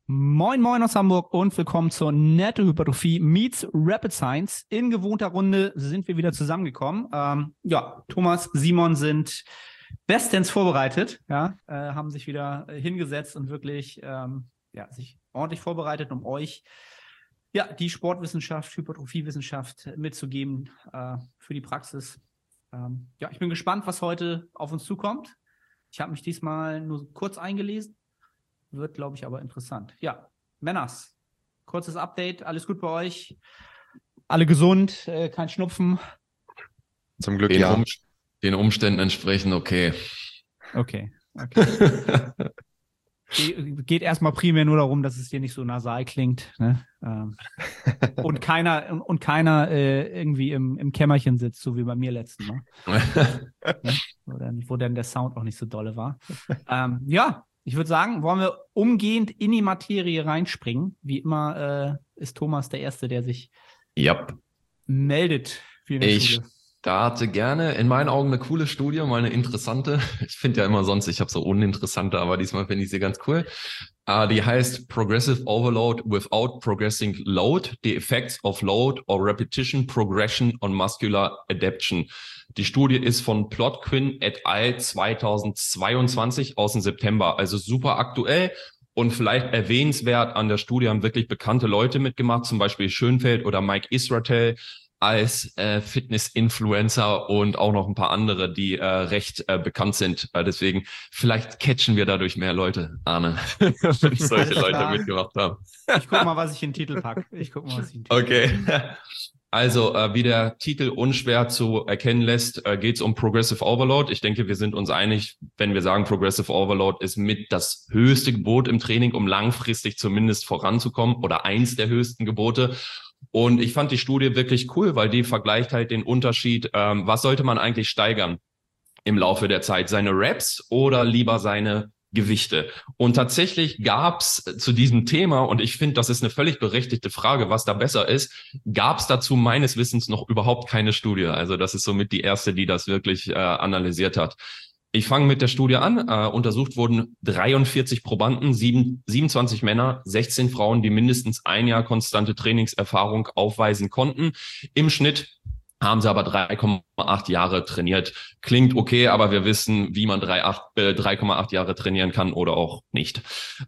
Moin Moin aus Hamburg und willkommen zur Nettohypertrophie meets Rapid Science. In gewohnter Runde sind wir wieder zusammengekommen. Thomas, Simon sind bestens vorbereitet, haben sich wieder hingesetzt und wirklich sich ordentlich vorbereitet, um euch die Sportwissenschaft, Hypertrophiewissenschaft mitzugeben für die Praxis. Ich bin gespannt, was heute auf uns zukommt. Ich habe mich diesmal nur kurz eingelesen. Wird, glaube ich, aber interessant. Ja, Männers, kurzes Update. Alles gut bei euch? Alle gesund? Kein Schnupfen? Zum Glück Den Umständen entsprechend okay. Okay. Geht erstmal primär nur darum, dass es dir nicht so nasal klingt, ne? Und keiner irgendwie im Kämmerchen sitzt, so wie bei mir letzten Mal. Ne? Wo dann der Sound auch nicht so dolle war. Ich würde sagen, wollen wir umgehend in die Materie reinspringen. Wie immer ist Thomas der Erste, der sich meldet. Ich starte gerne. In meinen Augen eine coole Studie, mal eine interessante. Ich finde ja immer sonst, ich habe so uninteressante, aber diesmal finde ich sie ganz cool. Die heißt Progressive Overload Without Progressing Load, the Effects of Load or Repetition Progression on Muscular Adaptation. Die Studie ist von Plotkin et al. 2022 aus dem September, also super aktuell und vielleicht erwähnenswert. An der Studie haben wirklich bekannte Leute mitgemacht, zum Beispiel Schönfeld oder Mike Israetel als Fitness-Influencer und auch noch ein paar andere, die recht bekannt sind. Deswegen, vielleicht catchen wir dadurch mehr Leute, Arne, wenn solche Leute mitgemacht haben. Ich guck mal, was ich in den Titel packe. Okay. Also, wie der Titel unschwer zu erkennen lässt, geht es um Progressive Overload. Ich denke, wir sind uns einig, wenn wir sagen, Progressive Overload ist mit das höchste Gebot im Training, um langfristig zumindest voranzukommen oder eins der höchsten Gebote. Und ich fand die Studie wirklich cool, weil die vergleicht halt den Unterschied, was sollte man eigentlich steigern im Laufe der Zeit, seine Reps oder lieber seine Gewichte. Und tatsächlich gab's zu diesem Thema, und ich finde, das ist eine völlig berechtigte Frage, was da besser ist, gab's dazu meines Wissens noch überhaupt keine Studie. Also das ist somit die erste, die das wirklich analysiert hat. Ich fange mit der Studie an. Untersucht wurden 43 Probanden, 27 Männer, 16 Frauen, die mindestens ein Jahr konstante Trainingserfahrung aufweisen konnten. Im Schnitt haben sie aber 3,8 Jahre trainiert. Klingt okay, aber wir wissen, wie man 3,8 Jahre trainieren kann oder auch nicht.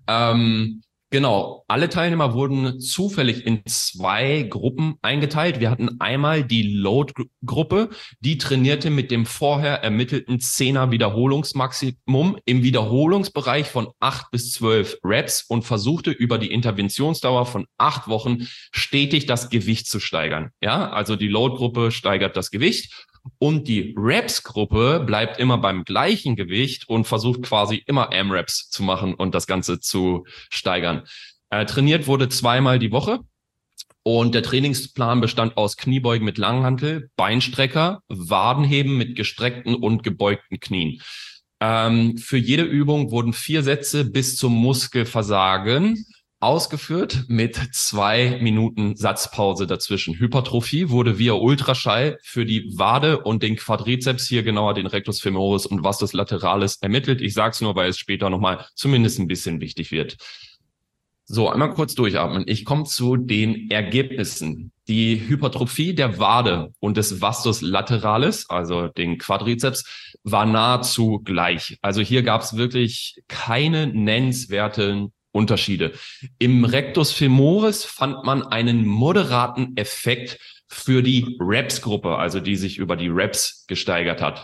Genau, alle Teilnehmer wurden zufällig in zwei Gruppen eingeteilt. Wir hatten einmal die Load-Gruppe, die trainierte mit dem vorher ermittelten 10er Wiederholungsmaximum im Wiederholungsbereich von 8 bis 12 Reps und versuchte über die Interventionsdauer von 8 Wochen stetig das Gewicht zu steigern. Ja, also die Load-Gruppe steigert das Gewicht. Und die Reps-Gruppe bleibt immer beim gleichen Gewicht und versucht quasi immer M-Reps zu machen und das Ganze zu steigern. Trainiert wurde zweimal die Woche und der Trainingsplan bestand aus Kniebeugen mit Langhantel, Beinstrecker, Wadenheben mit gestreckten und gebeugten Knien. Für jede Übung wurden 4 Sätze bis zum Muskelversagen ausgeführt mit 2 Minuten Satzpause dazwischen. Hypertrophie wurde via Ultraschall für die Wade und den Quadrizeps, hier genauer den Rectus femoris und Vastus lateralis ermittelt. Ich sage es nur, weil es später nochmal zumindest ein bisschen wichtig wird. So, einmal kurz durchatmen. Ich komme zu den Ergebnissen. Die Hypertrophie der Wade und des Vastus lateralis, also den Quadrizeps, war nahezu gleich. Also hier gab es wirklich keine nennenswerten Unterschiede. Im Rectus femoris fand man einen moderaten Effekt für die Reps-Gruppe, also die sich über die Reps gesteigert hat.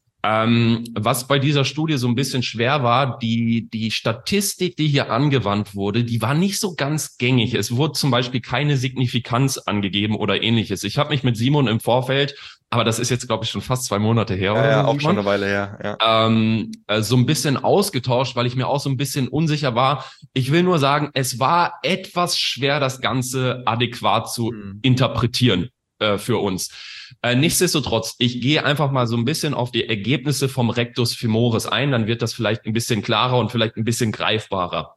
Was bei dieser Studie so ein bisschen schwer war, die Statistik, die hier angewandt wurde, die war nicht so ganz gängig. Es wurde zum Beispiel keine Signifikanz angegeben oder ähnliches. Ich habe mich mit Simon im Vorfeld, aber das ist jetzt, glaube ich, schon fast 2 Monate her. Ja, auch schon eine Weile her. Ja. So ein bisschen ausgetauscht, weil ich mir auch so ein bisschen unsicher war. Ich will nur sagen, es war etwas schwer, das Ganze adäquat zu interpretieren für uns. Nichtsdestotrotz, ich gehe einfach mal so ein bisschen auf die Ergebnisse vom Rectus femoris ein, dann wird das vielleicht ein bisschen klarer und vielleicht ein bisschen greifbarer.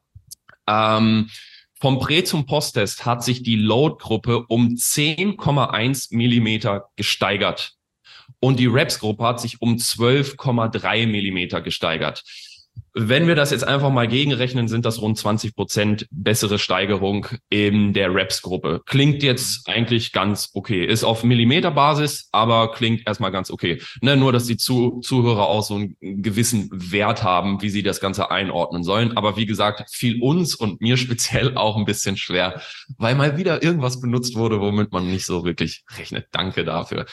Vom Prä- zum Posttest hat sich die Load-Gruppe um 10,1 Millimeter gesteigert und die Reps-Gruppe hat sich um 12,3 Millimeter gesteigert. Wenn wir das jetzt einfach mal gegenrechnen, sind das rund 20% bessere Steigerung in der Reps-Gruppe. Klingt jetzt eigentlich ganz okay. Ist auf Millimeterbasis, aber klingt erstmal ganz okay. Ne, nur, dass die Zuhörer auch so einen gewissen Wert haben, wie sie das Ganze einordnen sollen. Aber wie gesagt, fiel uns und mir speziell auch ein bisschen schwer, weil mal wieder irgendwas benutzt wurde, womit man nicht so wirklich rechnet. Danke dafür.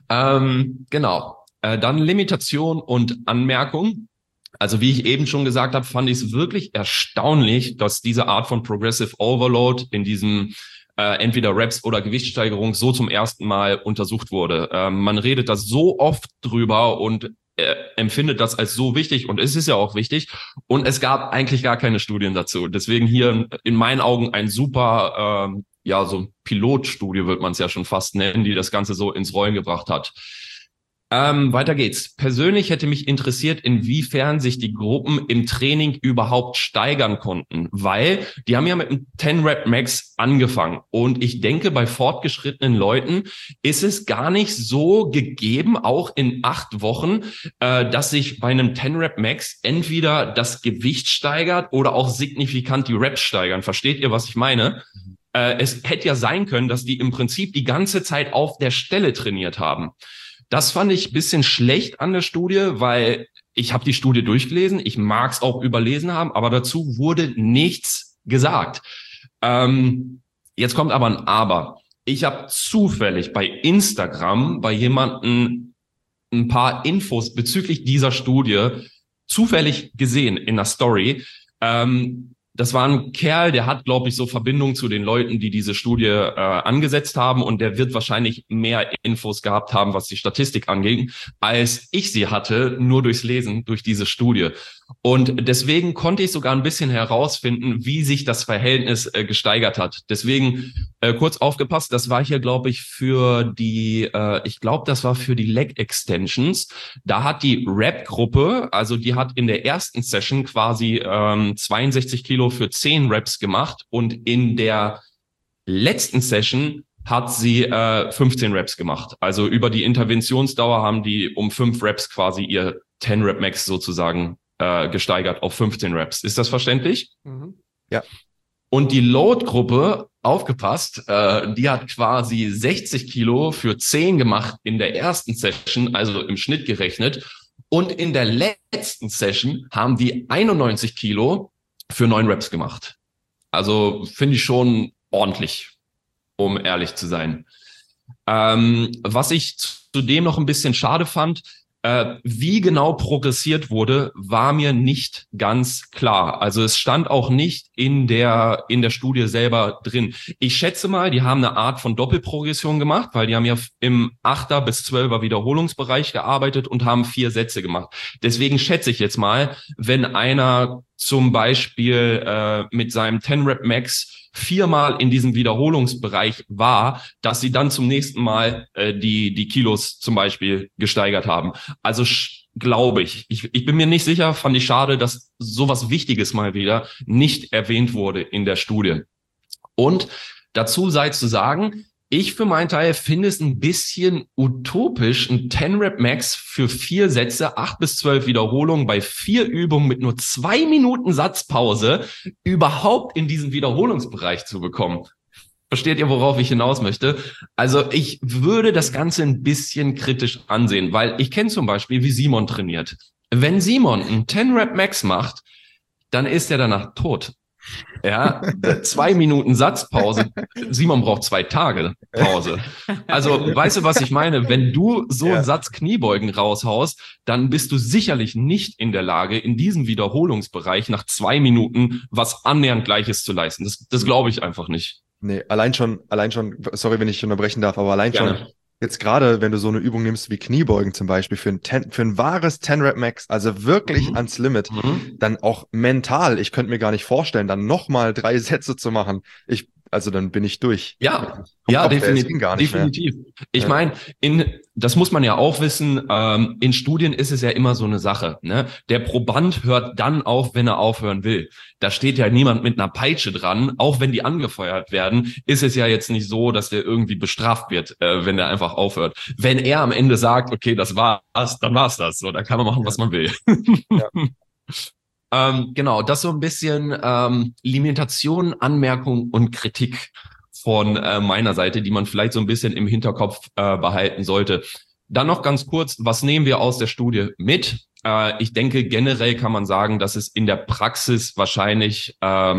Genau. Dann Limitation und Anmerkung. Also wie ich eben schon gesagt habe, fand ich es wirklich erstaunlich, dass diese Art von Progressive Overload in diesem entweder Reps oder Gewichtssteigerung so zum ersten Mal untersucht wurde. Man redet da so oft drüber und empfindet das als so wichtig und es ist ja auch wichtig. Und es gab eigentlich gar keine Studien dazu. Deswegen hier in meinen Augen ein super, so Pilotstudie wird man es ja schon fast nennen, die das Ganze so ins Rollen gebracht hat. Weiter geht's. Persönlich hätte mich interessiert, inwiefern sich die Gruppen im Training überhaupt steigern konnten, weil die haben ja mit einem 10-Rep-Max angefangen und ich denke, bei fortgeschrittenen Leuten ist es gar nicht so gegeben, auch in 8 Wochen, dass sich bei einem 10-Rep-Max entweder das Gewicht steigert oder auch signifikant die Reps steigern. Versteht ihr, was ich meine? Es hätte ja sein können, dass die im Prinzip die ganze Zeit auf der Stelle trainiert haben. Das fand ich ein bisschen schlecht an der Studie, weil ich habe die Studie durchgelesen, ich mag es auch überlesen haben, aber dazu wurde nichts gesagt. Jetzt kommt aber ein Aber. Ich habe zufällig bei Instagram bei jemandem ein paar Infos bezüglich dieser Studie zufällig gesehen in der Story. Das war ein Kerl, der hat, glaube ich, so Verbindungen zu den Leuten, die diese Studie angesetzt haben und der wird wahrscheinlich mehr Infos gehabt haben, was die Statistik angeht, als ich sie hatte, nur durchs Lesen, durch diese Studie. Und deswegen konnte ich sogar ein bisschen herausfinden, wie sich das Verhältnis gesteigert hat. Deswegen kurz aufgepasst, das war hier, glaube ich, für die, das war für die Leg Extensions. Da hat die Rep-Gruppe, also die hat in der ersten Session quasi 62 Kilo für 10 Reps gemacht und in der letzten Session hat sie 15 Reps gemacht. Also über die Interventionsdauer haben die um 5 Reps quasi ihr 10-Rep-Max sozusagen gesteigert auf 15 Reps. Ist das verständlich? Mhm. Ja. Und die Load-Gruppe, aufgepasst, die hat quasi 60 Kilo für 10 gemacht in der ersten Session, also im Schnitt gerechnet. Und in der letzten Session haben die 91 Kilo für 9 Reps gemacht. Also finde ich schon ordentlich, um ehrlich zu sein. Was ich zudem noch ein bisschen schade fand, wie genau progressiert wurde, war mir nicht ganz klar. Also es stand auch nicht in der Studie selber drin. Ich schätze mal, die haben eine Art von Doppelprogression gemacht, weil die haben ja im 8er bis 12er Wiederholungsbereich gearbeitet und haben 4 Sätze gemacht. Deswegen schätze ich jetzt mal, wenn einer zum Beispiel mit seinem 10-Rep-Max 4-mal in diesem Wiederholungsbereich war, dass sie dann zum nächsten Mal die Kilos zum Beispiel gesteigert haben. Also glaube ich. Ich bin mir nicht sicher, fand ich schade, dass sowas Wichtiges mal wieder nicht erwähnt wurde in der Studie. Und dazu sei zu sagen, ich für meinen Teil finde es ein bisschen utopisch, ein 10-Rep-Max für 4 Sätze, 8 bis 12 Wiederholungen bei 4 Übungen mit nur 2 Minuten Satzpause überhaupt in diesen Wiederholungsbereich zu bekommen. Versteht ihr, worauf ich hinaus möchte? Also ich würde das Ganze ein bisschen kritisch ansehen, weil ich kenne zum Beispiel, wie Simon trainiert. Wenn Simon einen 10-Rep-Max macht, dann ist er danach tot. Ja, 2 Minuten Satzpause. Simon braucht 2 Tage Pause. Also, weißt du, was ich meine? Wenn du so einen Satz Kniebeugen raushaust, dann bist du sicherlich nicht in der Lage, in diesem Wiederholungsbereich nach 2 Minuten was annähernd Gleiches zu leisten. Das glaube ich einfach nicht. Nee, allein schon, sorry, wenn ich unterbrechen darf, aber allein Gerne. Schon jetzt gerade, wenn du so eine Übung nimmst wie Kniebeugen zum Beispiel, für ein wahres 10-Rep-Max, also wirklich ans Limit, dann auch mental, ich könnte mir gar nicht vorstellen, dann nochmal 3 Sätze zu machen. Also dann bin ich durch. Ja, definitiv. Definitiv. Ich meine, das muss man ja auch wissen, in Studien ist es ja immer so eine Sache, ne? Der Proband hört dann auf, wenn er aufhören will. Da steht ja niemand mit einer Peitsche dran. Auch wenn die angefeuert werden, ist es ja jetzt nicht so, dass der irgendwie bestraft wird, wenn der einfach aufhört. Wenn er am Ende sagt, okay, das war's, dann war's das. So, dann kann man machen, was man will. Ja. Genau, das so ein bisschen Limitation, Anmerkung und Kritik von meiner Seite, die man vielleicht so ein bisschen im Hinterkopf behalten sollte. Dann noch ganz kurz, was nehmen wir aus der Studie mit? Ich denke, generell kann man sagen, dass es in der Praxis wahrscheinlich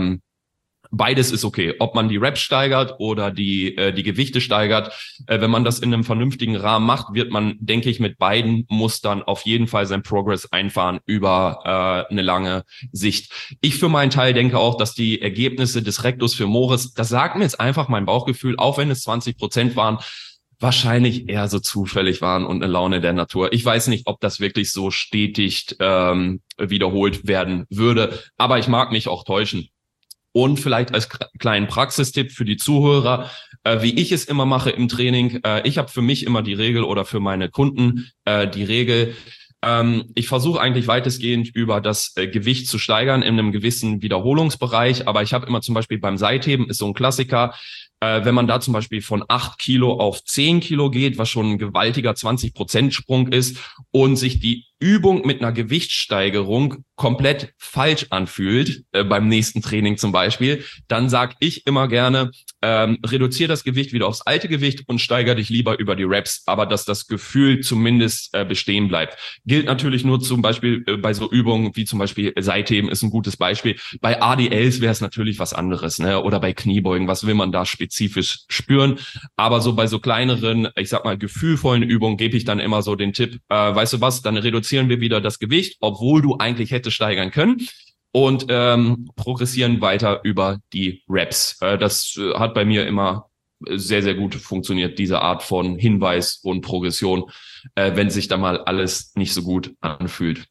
beides ist okay. Ob man die Reps steigert oder die Gewichte steigert, wenn man das in einem vernünftigen Rahmen macht, wird man, denke ich, mit beiden Mustern auf jeden Fall sein Progress einfahren über eine lange Sicht. Ich für meinen Teil denke auch, dass die Ergebnisse des Rectus femoris, das sagt mir jetzt einfach mein Bauchgefühl, auch wenn es 20% waren, wahrscheinlich eher so zufällig waren und eine Laune der Natur. Ich weiß nicht, ob das wirklich so stetig wiederholt werden würde, aber ich mag mich auch täuschen. Und vielleicht als kleinen Praxistipp für die Zuhörer, wie ich es immer mache im Training. Ich habe für mich immer die Regel oder für meine Kunden die Regel, ich versuche eigentlich weitestgehend über das Gewicht zu steigern in einem gewissen Wiederholungsbereich. Aber ich habe immer zum Beispiel beim Seitheben, ist so ein Klassiker, wenn man da zum Beispiel von 8 Kilo auf 10 Kilo geht, was schon ein gewaltiger 20% Sprung ist und sich die Übung mit einer Gewichtssteigerung komplett falsch anfühlt, beim nächsten Training zum Beispiel, dann sage ich immer gerne, reduziere das Gewicht wieder aufs alte Gewicht und steigere dich lieber über die Reps, aber dass das Gefühl zumindest bestehen bleibt. Gilt natürlich nur zum Beispiel bei so Übungen wie zum Beispiel Seitheben ist ein gutes Beispiel. Bei ADLs wäre es natürlich was anderes, ne? Oder bei Kniebeugen, was will man da spezifisch spüren? Aber so bei so kleineren, ich sag mal, gefühlvollen Übungen gebe ich dann immer so den Tipp, weißt du was, dann reduzieren wir wieder das Gewicht, obwohl du eigentlich hättest steigern können und progressieren weiter über die Reps. Das hat bei mir immer sehr, sehr gut funktioniert, diese Art von Hinweis und Progression, wenn sich da mal alles nicht so gut anfühlt.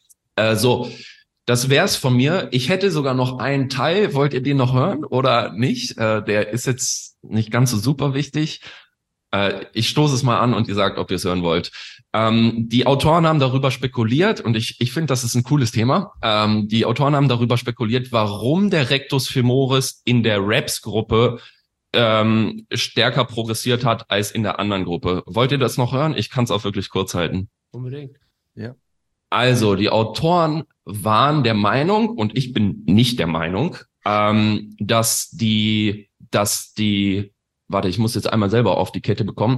So, das wär's von mir. Ich hätte sogar noch einen Teil. Wollt ihr den noch hören oder nicht? Der ist jetzt nicht ganz so super wichtig. Ich stoße es mal an und ihr sagt, ob ihr es hören wollt. Die Autoren haben darüber spekuliert und ich finde, das ist ein cooles Thema. Die Autoren haben darüber spekuliert, warum der Rectus femoris in der Reps-Gruppe stärker progressiert hat als in der anderen Gruppe. Wollt ihr das noch hören? Ich kann es auch wirklich kurz halten. Unbedingt. Ja. Also, die Autoren waren der Meinung, und ich bin nicht der Meinung, dass die, warte, ich muss jetzt einmal selber auf die Kette bekommen,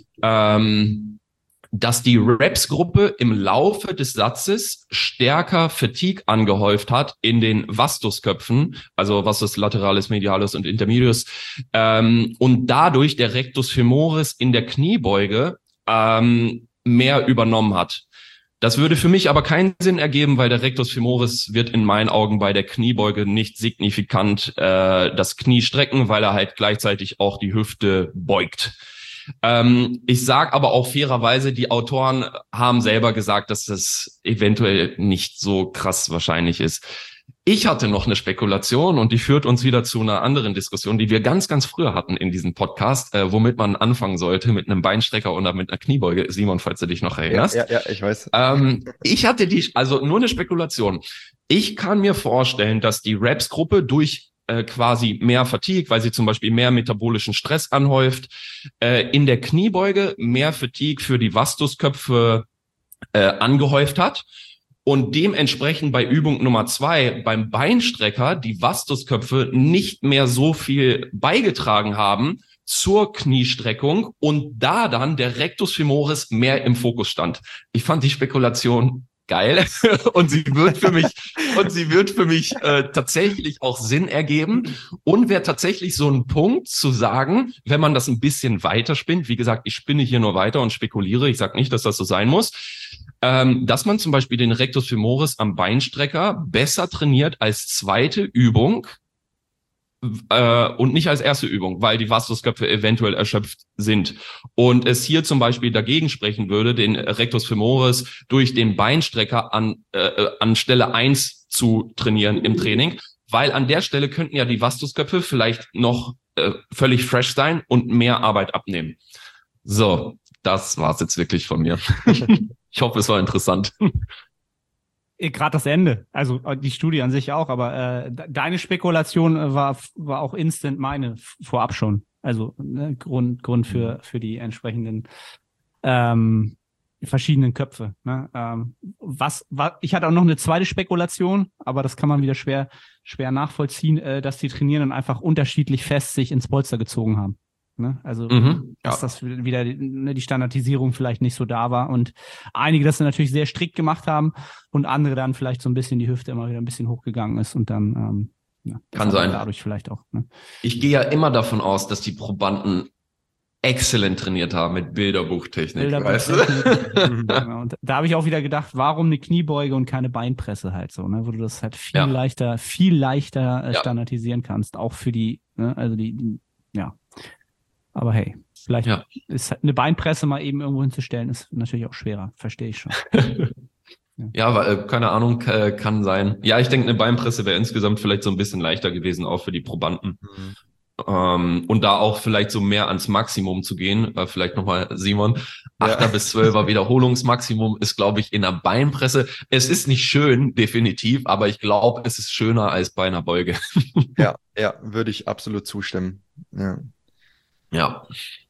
dass die Reps-Gruppe im Laufe des Satzes stärker Fatigue angehäuft hat in den Vastusköpfen, also Vastus lateralis, medialis und intermedius, und dadurch der Rectus femoris in der Kniebeuge mehr übernommen hat. Das würde für mich aber keinen Sinn ergeben, weil der Rectus femoris wird in meinen Augen bei der Kniebeuge nicht signifikant das Knie strecken, weil er halt gleichzeitig auch die Hüfte beugt. Ich sage aber auch fairerweise, die Autoren haben selber gesagt, dass das eventuell nicht so krass wahrscheinlich ist. Ich hatte noch eine Spekulation und die führt uns wieder zu einer anderen Diskussion, die wir ganz, ganz früher hatten in diesem Podcast, womit man anfangen sollte, mit einem Beinstrecker oder mit einer Kniebeuge. Simon, falls du dich noch erinnerst. Ja, ich weiß. Ich hatte also nur eine Spekulation. Ich kann mir vorstellen, dass die Reps-Gruppe durch quasi mehr Fatigue, weil sie zum Beispiel mehr metabolischen Stress anhäuft, in der Kniebeuge mehr Fatigue für die Vastusköpfe angehäuft hat. Und dementsprechend bei Übung Nummer 2, beim Beinstrecker, die Vastusköpfe nicht mehr so viel beigetragen haben zur Kniestreckung und da dann der Rectus femoris mehr im Fokus stand. Ich fand die Spekulation geil und sie wird für mich tatsächlich auch Sinn ergeben und wäre tatsächlich so ein Punkt zu sagen, wenn man das ein bisschen weiter spinnt, wie gesagt, ich spinne hier nur weiter und spekuliere, ich sage nicht, dass das so sein muss, dass man zum Beispiel den Rectus femoris am Beinstrecker besser trainiert als zweite Übung und nicht als erste Übung, weil die Vastusköpfe eventuell erschöpft sind. Und es hier zum Beispiel dagegen sprechen würde, den Rectus femoris durch den Beinstrecker an Stelle 1 zu trainieren im Training, weil an der Stelle könnten ja die Vastusköpfe vielleicht noch völlig fresh sein und mehr Arbeit abnehmen. So, das war's jetzt wirklich von mir. Ich hoffe, es war interessant. Gerade das Ende, also die Studie an sich auch, aber deine Spekulation war auch instant meine vorab schon. Also ne, Grund für die entsprechenden verschiedenen Köpfe. Ne? Ich hatte auch noch eine zweite Spekulation, aber das kann man wieder schwer nachvollziehen, dass die Trainierenden einfach unterschiedlich fest sich ins Polster gezogen haben. Ne? Also, dass das wieder die Standardisierung vielleicht nicht so da war und einige das dann natürlich sehr strikt gemacht haben und andere dann vielleicht so ein bisschen die Hüfte immer wieder ein bisschen hochgegangen ist und dann kann sein. Dadurch vielleicht auch. Ne? Ich gehe ja immer davon aus, dass die Probanden exzellent trainiert haben mit Bilderbuchtechnik. Weißt du? Genau. Und da habe ich auch wieder gedacht, warum eine Kniebeuge und keine Beinpresse halt so, ne? Wo du das halt viel leichter standardisieren kannst, auch für die, ne? Also ja. Aber hey, vielleicht ist eine Beinpresse mal eben irgendwo hinzustellen, ist natürlich auch schwerer, verstehe ich schon. Ja, keine Ahnung, kann sein. Ja, ich denke, eine Beinpresse wäre insgesamt vielleicht so ein bisschen leichter gewesen, auch für die Probanden. Und da auch vielleicht so mehr ans Maximum zu gehen. Vielleicht nochmal, Simon, 8er bis 12er Wiederholungsmaximum ist, glaube ich, in der Beinpresse. Es ist nicht schön, definitiv, aber ich glaube, es ist schöner als bei einer Beuge. Ja, würde ich absolut zustimmen. Ja.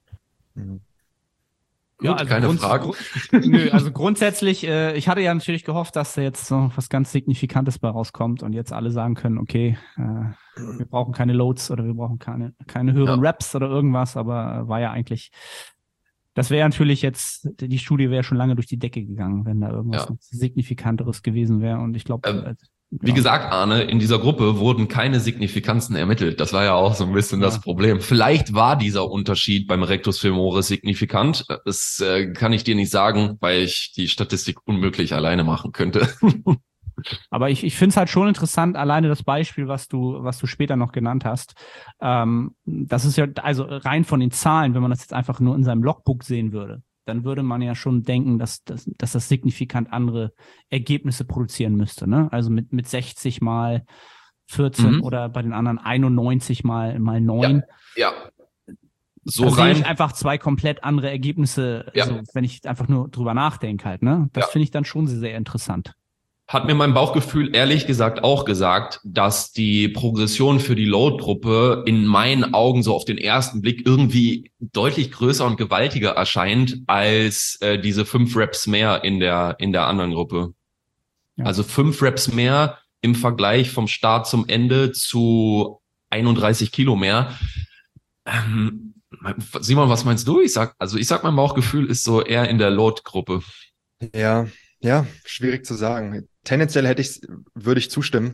Gut, also keine Frage. Nö, also grundsätzlich, ich hatte ja natürlich gehofft, dass da jetzt so was ganz Signifikantes bei rauskommt und jetzt alle sagen können, okay, wir brauchen keine Loads oder wir brauchen keine höheren Reps oder irgendwas, aber war ja eigentlich, das wäre natürlich jetzt, die Studie wäre schon lange durch die Decke gegangen, wenn da irgendwas Signifikanteres gewesen wäre und ich glaube, wie gesagt, Arne, in dieser Gruppe wurden keine Signifikanzen ermittelt. Das war ja auch so ein bisschen das Problem. Vielleicht war dieser Unterschied beim Rectus femoris signifikant. Das kann ich dir nicht sagen, weil ich die Statistik unmöglich alleine machen könnte. Aber ich finde es halt schon interessant, alleine das Beispiel, was du später noch genannt hast. Das ist ja, also rein von den Zahlen, wenn man das jetzt einfach nur in seinem Logbook sehen würde, dann würde man ja schon denken, dass das signifikant andere Ergebnisse produzieren müsste. Ne? Also mit 60 mal 14 oder bei den anderen 91 mal 9. Ja. So da rein. Sehe ich einfach zwei komplett andere Ergebnisse, also, wenn ich einfach nur drüber nachdenke halt. Ne? Das finde ich dann schon sehr, sehr interessant. Hat mir mein Bauchgefühl ehrlich gesagt auch gesagt, dass die Progression für die Load-Gruppe in meinen Augen so auf den ersten Blick irgendwie deutlich größer und gewaltiger erscheint als diese 5 Reps mehr in der anderen Gruppe. Ja. Also 5 Reps mehr im Vergleich vom Start zum Ende zu 31 Kilo mehr. Simon, was meinst du? Ich sag, mein Bauchgefühl ist so eher in der Load-Gruppe. Ja, schwierig zu sagen. Tendenziell würde ich zustimmen.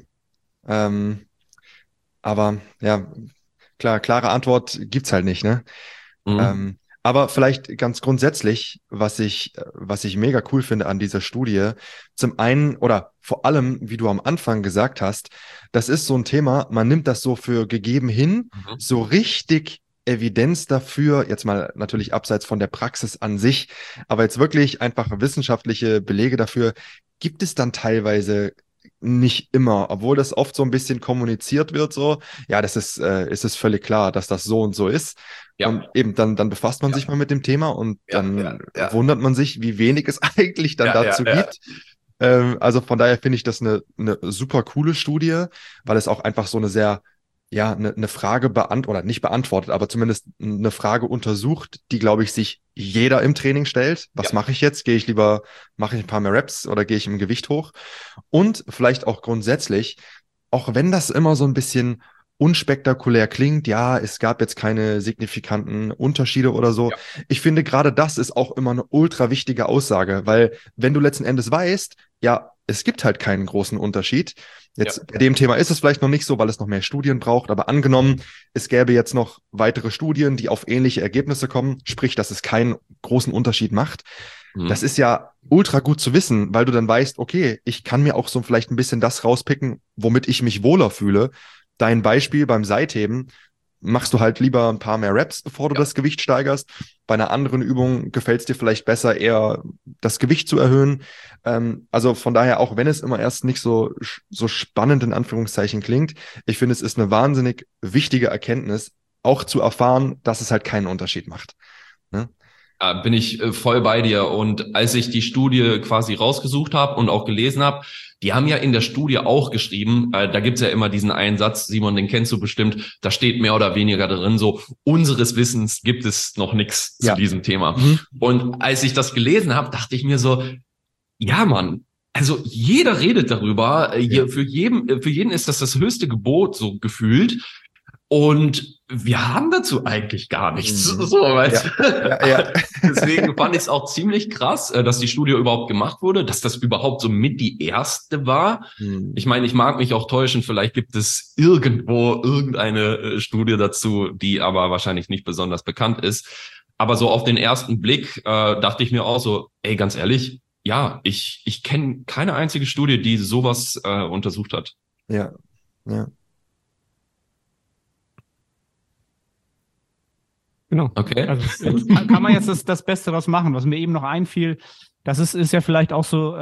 Aber ja, klare Antwort gibt's halt nicht, ne? Aber vielleicht ganz grundsätzlich, was ich mega cool finde an dieser Studie, zum einen oder vor allem, wie du am Anfang gesagt hast, das ist so ein Thema, man nimmt das so für gegeben hin, so richtig Evidenz dafür, jetzt mal natürlich abseits von der Praxis an sich, aber jetzt wirklich einfach wissenschaftliche Belege dafür, gibt es dann teilweise nicht immer, obwohl das oft so ein bisschen kommuniziert wird, so, ja, das ist es völlig klar, dass das so und so ist. Ja. Und eben dann befasst man sich mal mit dem Thema und dann wundert man sich, wie wenig es eigentlich dann dazu gibt. Also von daher finde ich das eine super coole Studie, weil es auch einfach so eine sehr eine Frage nicht beantwortet, aber zumindest eine Frage untersucht, die, glaube ich, sich jeder im Training stellt. Was mache ich jetzt? Mache ich ein paar mehr Reps oder gehe ich im Gewicht hoch? Und vielleicht auch grundsätzlich, auch wenn das immer so ein bisschen unspektakulär klingt, ja, es gab jetzt keine signifikanten Unterschiede oder so. Ja. Ich finde, gerade das ist auch immer eine ultra wichtige Aussage, weil wenn du letzten Endes weißt, ja, es gibt halt keinen großen Unterschied. Jetzt bei dem Thema ist es vielleicht noch nicht so, weil es noch mehr Studien braucht, aber angenommen, es gäbe jetzt noch weitere Studien, die auf ähnliche Ergebnisse kommen, sprich, dass es keinen großen Unterschied macht. Das ist ja ultra gut zu wissen, weil du dann weißt, okay, ich kann mir auch so vielleicht ein bisschen das rauspicken, womit ich mich wohler fühle. Dein Beispiel beim Seitheben, machst du halt lieber ein paar mehr Reps, bevor du das Gewicht steigerst. Bei einer anderen Übung gefällt es dir vielleicht besser, eher das Gewicht zu erhöhen. Also von daher, auch wenn es immer erst nicht so spannend in Anführungszeichen klingt, ich finde, es ist eine wahnsinnig wichtige Erkenntnis, auch zu erfahren, dass es halt keinen Unterschied macht. Ne? Bin ich voll bei dir. Und als ich die Studie quasi rausgesucht habe und auch gelesen habe, die haben ja in der Studie auch geschrieben, da gibt's ja immer diesen einen Satz, Simon, den kennst du bestimmt, da steht mehr oder weniger drin, so, unseres Wissens gibt es noch nichts zu diesem Thema. Und als ich das gelesen habe, dachte ich mir so, ja, Mann, also jeder redet darüber, für jeden ist das höchste Gebot so gefühlt. Und wir haben dazu eigentlich gar nichts. So, weißt du? Deswegen fand ich es auch ziemlich krass, dass die Studie überhaupt gemacht wurde, dass das überhaupt so mit die erste war. Ich meine, ich mag mich auch täuschen, vielleicht gibt es irgendwo irgendeine Studie dazu, die aber wahrscheinlich nicht besonders bekannt ist. Aber so auf den ersten Blick dachte ich mir auch so, ey, ganz ehrlich, ja, ich kenne keine einzige Studie, die sowas untersucht hat. Ja. Genau. Okay. Also kann man jetzt das Beste daraus machen. Was mir eben noch einfiel, das ist ja vielleicht auch so,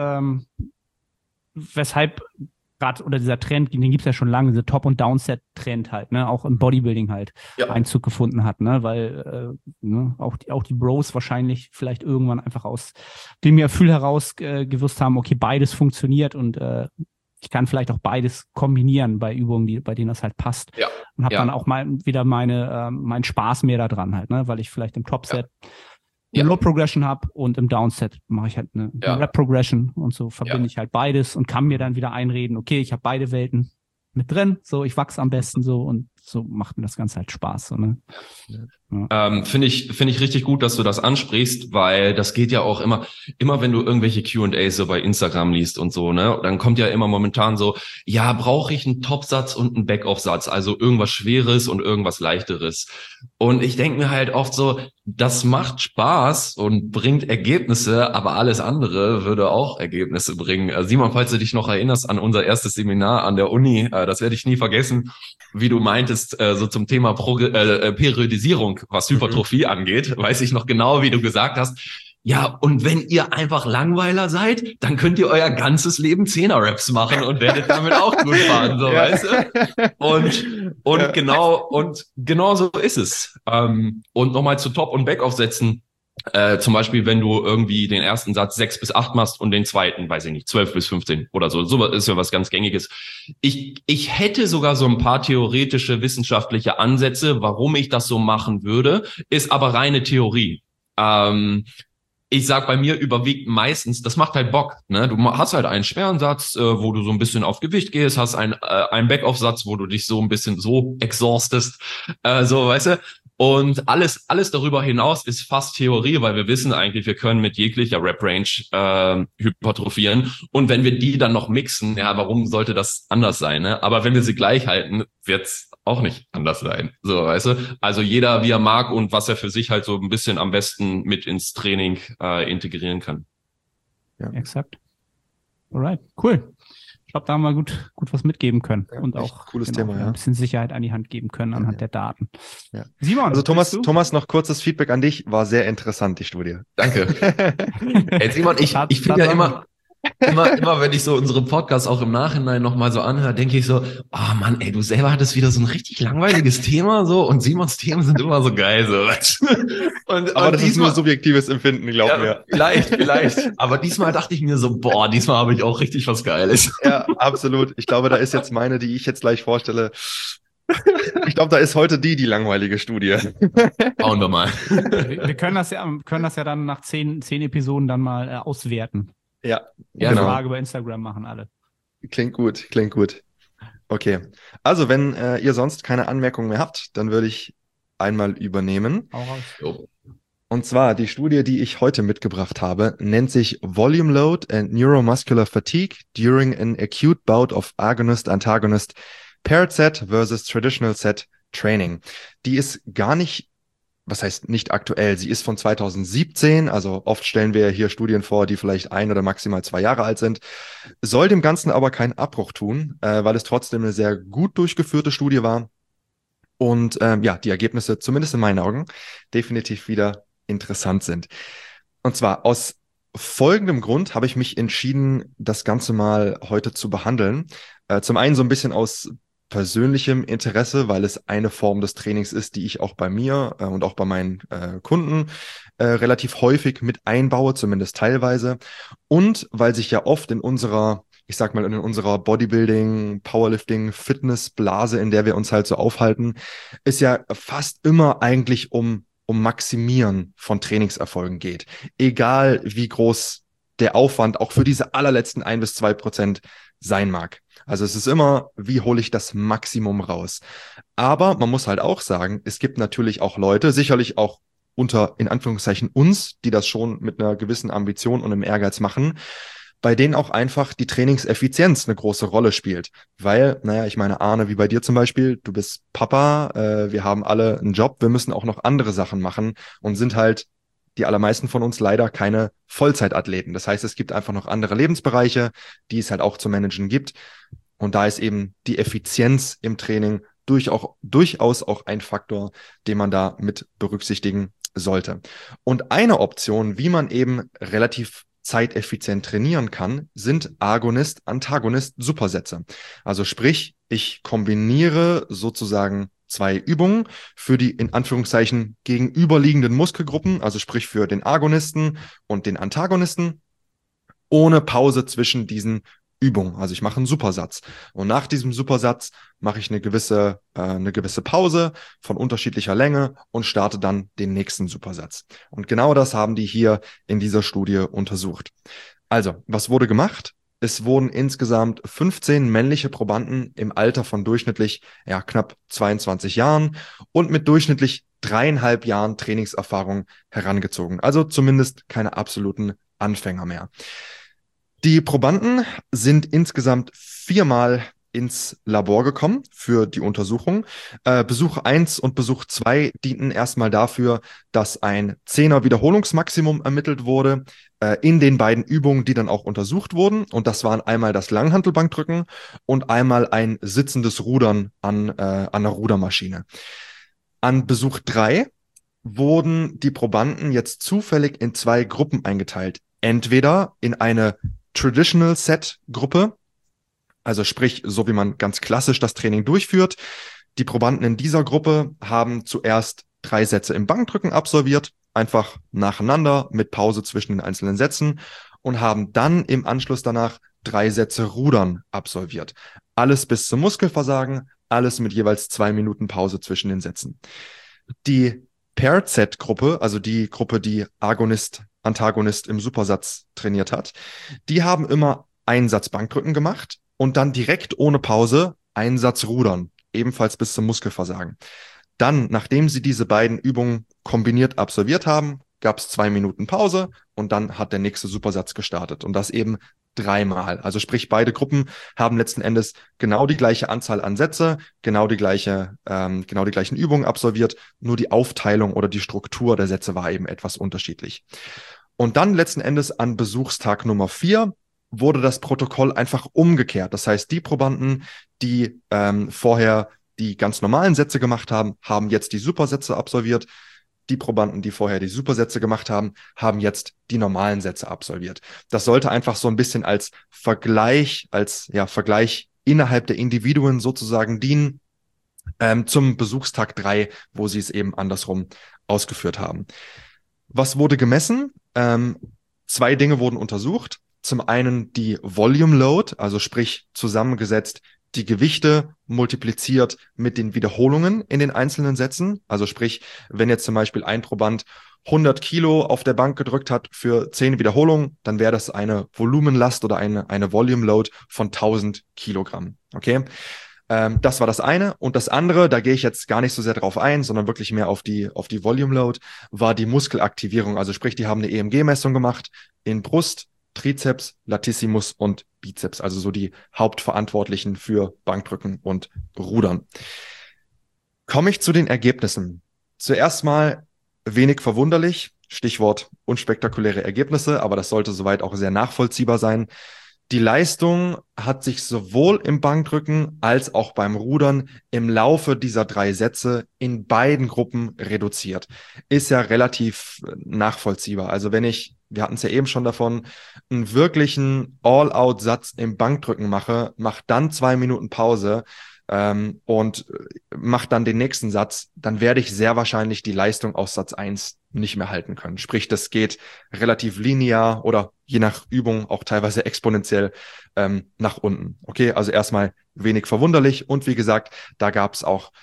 weshalb gerade, oder dieser Trend, den gibt's ja schon lange, dieser Top- und Downset-Trend halt, ne, auch im Bodybuilding halt Einzug gefunden hat, ne, weil auch die Bros wahrscheinlich vielleicht irgendwann einfach aus dem Gefühl heraus gewusst haben, okay, beides funktioniert und ich kann vielleicht auch beides kombinieren bei Übungen, bei denen das halt passt. Ja. Und habe dann auch mal wieder meinen Spaß mehr daran halt, ne? Weil ich vielleicht im Top-Set eine Low-Progression habe und im Downset mache ich halt eine Rep-Progression und so verbinde ich halt beides und kann mir dann wieder einreden, okay, ich habe beide Welten mit drin, so ich wachse am besten so und so macht mir das Ganze halt Spaß. So, ne? Finde ich richtig gut, dass du das ansprichst, weil das geht ja auch immer wenn du irgendwelche Q&As so bei Instagram liest und so, ne, dann kommt ja immer momentan so, ja, brauche ich einen Topsatz und einen Backoff-Satz, also irgendwas Schweres und irgendwas Leichteres. Und ich denke mir halt oft so, das macht Spaß und bringt Ergebnisse, aber alles andere würde auch Ergebnisse bringen. Simon, falls du dich noch erinnerst an unser erstes Seminar an der Uni, das werde ich nie vergessen, wie du meintest, so zum Thema Periodisierung, was Hypertrophie angeht, weiß ich noch genau, wie du gesagt hast. Ja, und wenn ihr einfach Langweiler seid, dann könnt ihr euer ganzes Leben 10er-Raps machen und werdet damit auch gut fahren, so, weißt du? Und genau so ist es. Und nochmal zu Top- und Backoff-Sätzen. Zum Beispiel, wenn du irgendwie den ersten Satz 6 bis 8 machst und den zweiten, weiß ich nicht, 12 bis 15 oder so. So ist ja was ganz Gängiges. Ich hätte sogar so ein paar theoretische, wissenschaftliche Ansätze, warum ich das so machen würde, ist aber reine Theorie. Ich sag, bei mir überwiegt meistens, das macht halt Bock, ne? Du hast halt einen schweren Satz, wo du so ein bisschen auf Gewicht gehst, hast einen Backoff-Satz, wo du dich so ein bisschen so exhaustest, so, weißt du? Und alles darüber hinaus ist fast Theorie, weil wir wissen eigentlich, wir können mit jeglicher Rep-Range hypertrophieren. Und wenn wir die dann noch mixen, ja, warum sollte das anders sein, ne? Aber wenn wir sie gleich halten, wird's auch nicht anders sein. So, weißt du? Also jeder, wie er mag und was er für sich halt so ein bisschen am besten mit ins Training integrieren kann. Ja, exakt. Alright, cool. Ich glaube, da haben wir gut was mitgeben können und auch cooles Thema, ein bisschen Sicherheit an die Hand geben können anhand der Daten. Ja. Simon, also Thomas, noch kurzes Feedback an dich. War sehr interessant, die Studie. Danke. Hey, Simon, ich finde ja immer, wenn ich so unsere Podcasts auch im Nachhinein nochmal so anhöre, denke ich so, oh Mann, ey, du selber hattest wieder so ein richtig langweiliges Thema so und Simons Themen sind immer so geil so. Aber das ist nur subjektives Empfinden, glaub mir. Vielleicht. Aber diesmal dachte ich mir so, boah, diesmal habe ich auch richtig was Geiles. Ja, absolut. Ich glaube, da ist jetzt meine, die ich jetzt gleich vorstelle. Ich glaube, da ist heute die langweilige Studie. Bauen wir mal. Wir können das ja dann nach 10 Episoden dann mal auswerten. Ja, eine Frage über Instagram machen alle. Klingt gut. Okay. Also, wenn ihr sonst keine Anmerkungen mehr habt, dann würde ich einmal übernehmen. Und zwar die Studie, die ich heute mitgebracht habe, nennt sich Volume Load and Neuromuscular Fatigue during an acute bout of Agonist-Antagonist Paired Set versus Traditional Set Training. Die ist gar nicht, was heißt nicht aktuell, sie ist von 2017, also oft stellen wir hier Studien vor, die vielleicht 1 oder maximal 2 Jahre alt sind, soll dem Ganzen aber keinen Abbruch tun, weil es trotzdem eine sehr gut durchgeführte Studie war und die Ergebnisse, zumindest in meinen Augen, definitiv wieder interessant sind. Und zwar aus folgendem Grund habe ich mich entschieden, das Ganze mal heute zu behandeln. Zum einen so ein bisschen aus persönlichem Interesse, weil es eine Form des Trainings ist, die ich auch bei mir und auch bei meinen Kunden relativ häufig mit einbaue, zumindest teilweise. Und weil sich ja oft in unserer, ich sag mal, in unserer Bodybuilding, Powerlifting, Fitnessblase, in der wir uns halt so aufhalten, ist ja fast immer eigentlich um Maximieren von Trainingserfolgen geht. Egal wie groß der Aufwand auch für diese allerletzten 1-2% sein mag. Also es ist immer, wie hole ich das Maximum raus? Aber man muss halt auch sagen, es gibt natürlich auch Leute, sicherlich auch unter, in Anführungszeichen, uns, die das schon mit einer gewissen Ambition und einem Ehrgeiz machen, bei denen auch einfach die Trainingseffizienz eine große Rolle spielt. Weil, naja, ich meine, Arne, wie bei dir zum Beispiel, du bist Papa, wir haben alle einen Job, wir müssen auch noch andere Sachen machen und sind halt die allermeisten von uns leider keine Vollzeitathleten. Das heißt, es gibt einfach noch andere Lebensbereiche, die es halt auch zu managen gibt. Und da ist eben die Effizienz im Training durchaus auch ein Faktor, den man da mit berücksichtigen sollte. Und eine Option, wie man eben relativ zeiteffizient trainieren kann, sind Agonist-Antagonist-Supersätze. Also sprich, ich kombiniere sozusagen zwei Übungen für die in Anführungszeichen gegenüberliegenden Muskelgruppen, also sprich für den Agonisten und den Antagonisten, ohne Pause zwischen diesen Übungen. Also ich mache einen Supersatz. Und nach diesem Supersatz mache ich eine gewisse Pause von unterschiedlicher Länge und starte dann den nächsten Supersatz. Und genau das haben die hier in dieser Studie untersucht. Also, was wurde gemacht? Es wurden insgesamt 15 männliche Probanden im Alter von durchschnittlich knapp 22 Jahren und mit durchschnittlich 3,5 Jahren Trainingserfahrung herangezogen. Also zumindest keine absoluten Anfänger mehr. Die Probanden sind insgesamt 4-mal ins Labor gekommen für die Untersuchung. Besuch 1 und Besuch 2 dienten erstmal dafür, dass ein 10er Wiederholungsmaximum ermittelt wurde in den beiden Übungen, die dann auch untersucht wurden. Und das waren einmal das Langhantelbankdrücken und einmal ein sitzendes Rudern an einer Rudermaschine. An Besuch 3 wurden die Probanden jetzt zufällig in 2 Gruppen eingeteilt. Entweder in eine Traditional Set Gruppe, also sprich, so wie man ganz klassisch das Training durchführt. Die Probanden in dieser Gruppe haben zuerst 3 Sätze im Bankdrücken absolviert, einfach nacheinander mit Pause zwischen den einzelnen Sätzen und haben dann im Anschluss danach 3 Sätze Rudern absolviert. Alles bis zum Muskelversagen, alles mit jeweils 2 Minuten Pause zwischen den Sätzen. Die Paired Set Gruppe, also die Gruppe, die Antagonist im Supersatz trainiert hat, die haben immer einen Satz Bankdrücken gemacht und dann direkt ohne Pause einen Satz Rudern, ebenfalls bis zum Muskelversagen. Dann, nachdem sie diese beiden Übungen kombiniert absolviert haben, gab es 2 Minuten Pause und dann hat der nächste Supersatz gestartet und das eben 3-mal. Also sprich, beide Gruppen haben letzten Endes genau die gleiche Anzahl an Sätze, genau die gleichen Übungen absolviert, nur die Aufteilung oder die Struktur der Sätze war eben etwas unterschiedlich. Und dann letzten Endes an Besuchstag Nummer 4 wurde das Protokoll einfach umgekehrt. Das heißt, die Probanden, die vorher die ganz normalen Sätze gemacht haben, haben jetzt die Supersätze absolviert. Die Probanden, die vorher die Supersätze gemacht haben, haben jetzt die normalen Sätze absolviert. Das sollte einfach so ein bisschen als Vergleich innerhalb der Individuen sozusagen dienen, zum Besuchstag 3, wo sie es eben andersrum ausgeführt haben. Was wurde gemessen? 2 Dinge wurden untersucht. Zum einen die Volume Load, also sprich zusammengesetzt die Gewichte multipliziert mit den Wiederholungen in den einzelnen Sätzen. Also sprich, wenn jetzt zum Beispiel ein Proband 100 Kilo auf der Bank gedrückt hat für 10 Wiederholungen, dann wäre das eine Volumenlast oder eine Volume Load von 1000 Kilogramm. Okay? Das war das eine. Und das andere, da gehe ich jetzt gar nicht so sehr drauf ein, sondern wirklich mehr auf die Volume Load, war die Muskelaktivierung. Also sprich, die haben eine EMG-Messung gemacht in Brust, Trizeps, Latissimus und Bizeps, also so die Hauptverantwortlichen für Bankdrücken und Rudern. Komme ich zu den Ergebnissen. Zuerst mal wenig verwunderlich, Stichwort unspektakuläre Ergebnisse, aber das sollte soweit auch sehr nachvollziehbar sein. Die Leistung hat sich sowohl im Bankdrücken als auch beim Rudern im Laufe dieser 3 Sätze in beiden Gruppen reduziert. Ist ja relativ nachvollziehbar. Also wenn ich, wir hatten es ja eben schon davon, einen wirklichen All-Out-Satz im Bankdrücken mache dann 2 Minuten Pause, und mache dann den nächsten Satz, dann werde ich sehr wahrscheinlich die Leistung aus Satz 1 nicht mehr halten können. Sprich, das geht relativ linear oder je nach Übung auch teilweise exponentiell nach unten. Okay, also erstmal wenig verwunderlich und wie gesagt, da gab es auch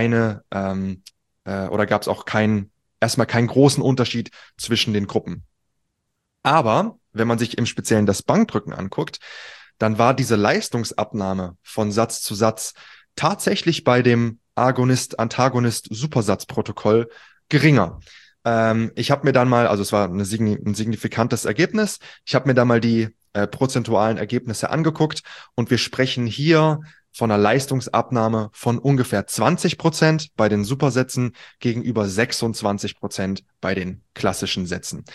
erstmal keinen großen Unterschied zwischen den Gruppen. Aber wenn man sich im Speziellen das Bankdrücken anguckt, dann war diese Leistungsabnahme von Satz zu Satz tatsächlich bei dem Agonist-Antagonist-Supersatzprotokoll geringer. Ich habe mir dann mal, also es war ein signifikantes Ergebnis, ich habe mir da mal die prozentualen Ergebnisse angeguckt und wir sprechen hier von einer Leistungsabnahme von ungefähr 20% bei den Supersätzen gegenüber 26% bei den klassischen Sätzen.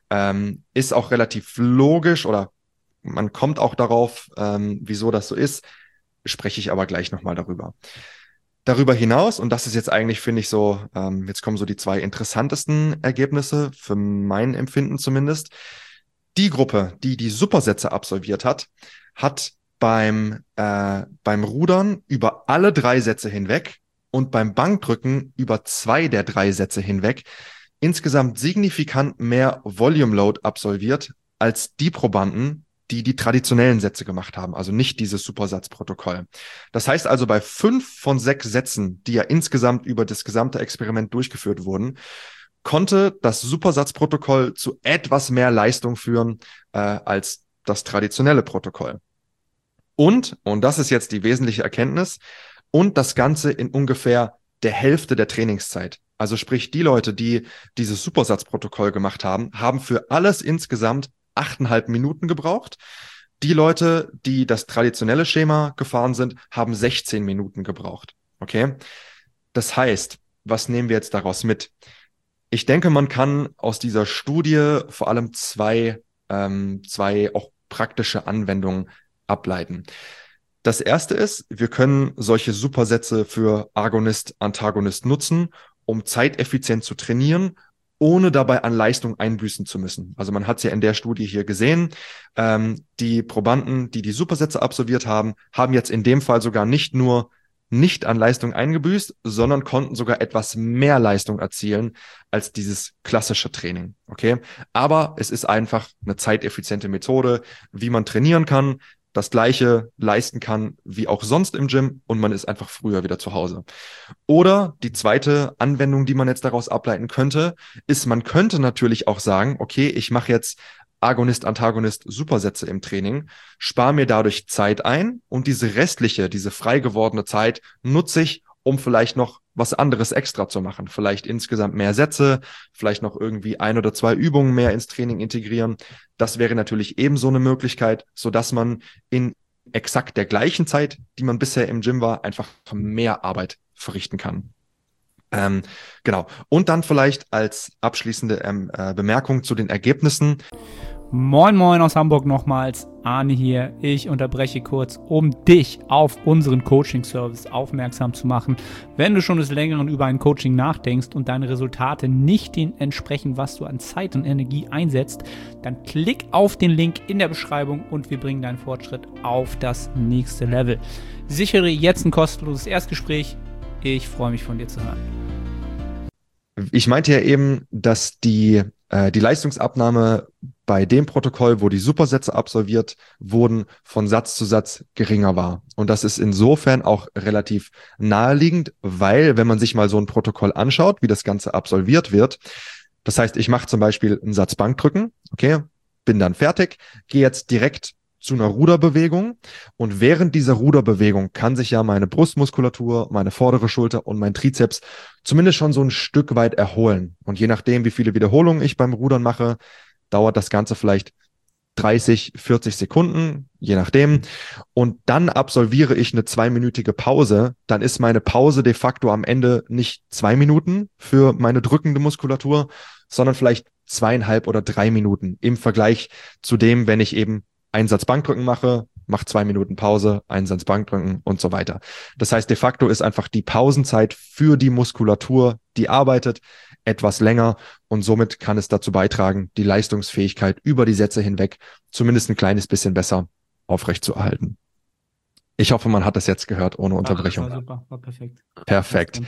Ist auch relativ logisch oder man kommt auch darauf, wieso das so ist, spreche ich aber gleich nochmal darüber. Darüber hinaus, und das ist jetzt eigentlich, finde ich so, jetzt kommen so die 2 interessantesten Ergebnisse, für mein Empfinden zumindest. Die Gruppe, die die Supersätze absolviert hat, hat beim Rudern über alle 3 Sätze hinweg und beim Bankdrücken über 2 der 3 Sätze hinweg insgesamt signifikant mehr Volume Load absolviert als die Probanden, die die traditionellen Sätze gemacht haben, also nicht dieses Supersatzprotokoll. Das heißt also, bei 5 von 6 Sätzen, die ja insgesamt über das gesamte Experiment durchgeführt wurden, konnte das Supersatzprotokoll zu etwas mehr Leistung führen als das traditionelle Protokoll. Und das ist jetzt die wesentliche Erkenntnis, und das Ganze in ungefähr der Hälfte der Trainingszeit. Also sprich, die Leute, die dieses Supersatzprotokoll gemacht haben, haben für alles insgesamt 8,5 Minuten gebraucht. Die Leute, die das traditionelle Schema gefahren sind, haben 16 Minuten gebraucht. Okay? Das heißt, was nehmen wir jetzt daraus mit? Ich denke, man kann aus dieser Studie vor allem zwei auch praktische Anwendungen ableiten. Das erste ist, wir können solche Supersätze für Agonist, Antagonist nutzen, um zeiteffizient zu trainieren, ohne dabei an Leistung einbüßen zu müssen. Also man hat es ja in der Studie hier gesehen, die Probanden, die die Supersätze absolviert haben, haben jetzt in dem Fall sogar nicht nur nicht an Leistung eingebüßt, sondern konnten sogar etwas mehr Leistung erzielen als dieses klassische Training. Okay, aber es ist einfach eine zeiteffiziente Methode, wie man trainieren kann, das Gleiche leisten kann wie auch sonst im Gym, und man ist einfach früher wieder zu Hause. Oder die zweite Anwendung, die man jetzt daraus ableiten könnte, ist, man könnte natürlich auch sagen, okay, ich mache jetzt Agonist, Antagonist, Supersätze im Training, spare mir dadurch Zeit ein, und diese frei gewordene Zeit nutze ich, um vielleicht noch was anderes extra zu machen. Vielleicht insgesamt mehr Sätze, vielleicht noch irgendwie 1 oder 2 Übungen mehr ins Training integrieren. Das wäre natürlich ebenso eine Möglichkeit, sodass man in exakt der gleichen Zeit, die man bisher im Gym war, einfach mehr Arbeit verrichten kann. Genau. Und dann vielleicht als abschließende Bemerkung zu den Ergebnissen. Moin Moin aus Hamburg nochmals, Arne hier. Ich unterbreche kurz, um dich auf unseren Coaching-Service aufmerksam zu machen. Wenn du schon des Längeren über ein Coaching nachdenkst und deine Resultate nicht dem entsprechen, was du an Zeit und Energie einsetzt, dann klick auf den Link in der Beschreibung und wir bringen deinen Fortschritt auf das nächste Level. Sichere jetzt ein kostenloses Erstgespräch. Ich freue mich, von dir zu hören. Ich meinte ja eben, dass die Leistungsabnahme bei dem Protokoll, wo die Supersätze absolviert wurden, von Satz zu Satz geringer war. Und das ist insofern auch relativ naheliegend, weil, wenn man sich mal so ein Protokoll anschaut, wie das Ganze absolviert wird, das heißt, ich mache zum Beispiel einen Satz Bankdrücken, okay, bin dann fertig, gehe jetzt direkt zu einer Ruderbewegung, und während dieser Ruderbewegung kann sich ja meine Brustmuskulatur, meine vordere Schulter und mein Trizeps zumindest schon so ein Stück weit erholen. Und je nachdem, wie viele Wiederholungen ich beim Rudern mache, dauert das Ganze vielleicht 30, 40 Sekunden, je nachdem. Und dann absolviere ich eine 2-minütige Pause. Dann ist meine Pause de facto am Ende nicht 2 Minuten für meine drückende Muskulatur, sondern vielleicht 2,5 oder 3 Minuten im Vergleich zu dem, wenn ich eben einen Satz Bankdrücken mache 2 Minuten Pause, einen Satz Bankdrücken und so weiter. Das heißt, de facto ist einfach die Pausenzeit für die Muskulatur, die arbeitet, etwas länger, und somit kann es dazu beitragen, die Leistungsfähigkeit über die Sätze hinweg zumindest ein kleines bisschen besser aufrechtzuerhalten. Ich hoffe, man hat das jetzt gehört, ohne Unterbrechung. War super, war perfekt. Perfekt.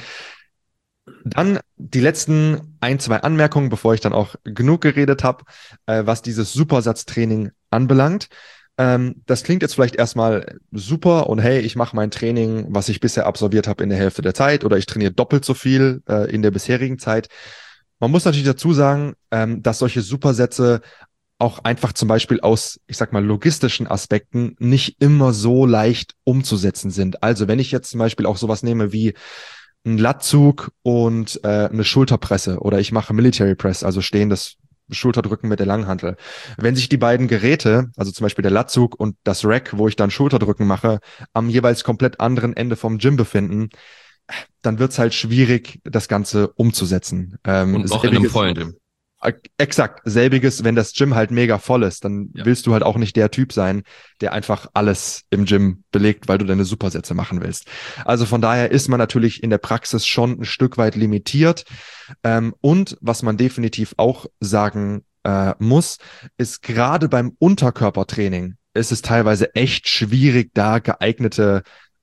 Dann die letzten 1-2 Anmerkungen, bevor ich dann auch genug geredet habe, was dieses Supersatztraining anbelangt. Das klingt jetzt vielleicht erstmal super und hey, ich mache mein Training, was ich bisher absolviert habe, in der Hälfte der Zeit oder ich trainiere doppelt so viel in der bisherigen Zeit. Man muss natürlich dazu sagen, dass solche Supersätze auch einfach zum Beispiel aus, ich sag mal, logistischen Aspekten nicht immer so leicht umzusetzen sind. Also wenn ich jetzt zum Beispiel auch sowas nehme wie einen Latzug und eine Schulterpresse oder ich mache Military Press, also stehendes Schulterdrücken mit der Langhantel. Wenn sich die beiden Geräte, also zum Beispiel der Latzug und das Rack, wo ich dann Schulterdrücken mache, am jeweils komplett anderen Ende vom Gym befinden, dann wird's halt schwierig, das Ganze umzusetzen. Und noch in einem vollen Gym. Exakt. Selbiges, wenn das Gym halt mega voll ist, dann willst du halt auch nicht der Typ sein, der einfach alles im Gym belegt, weil du deine Supersätze machen willst. Also von daher ist man natürlich in der Praxis schon ein Stück weit limitiert. Und was man definitiv auch sagen muss, ist gerade beim Unterkörpertraining ist es teilweise echt schwierig, da geeignete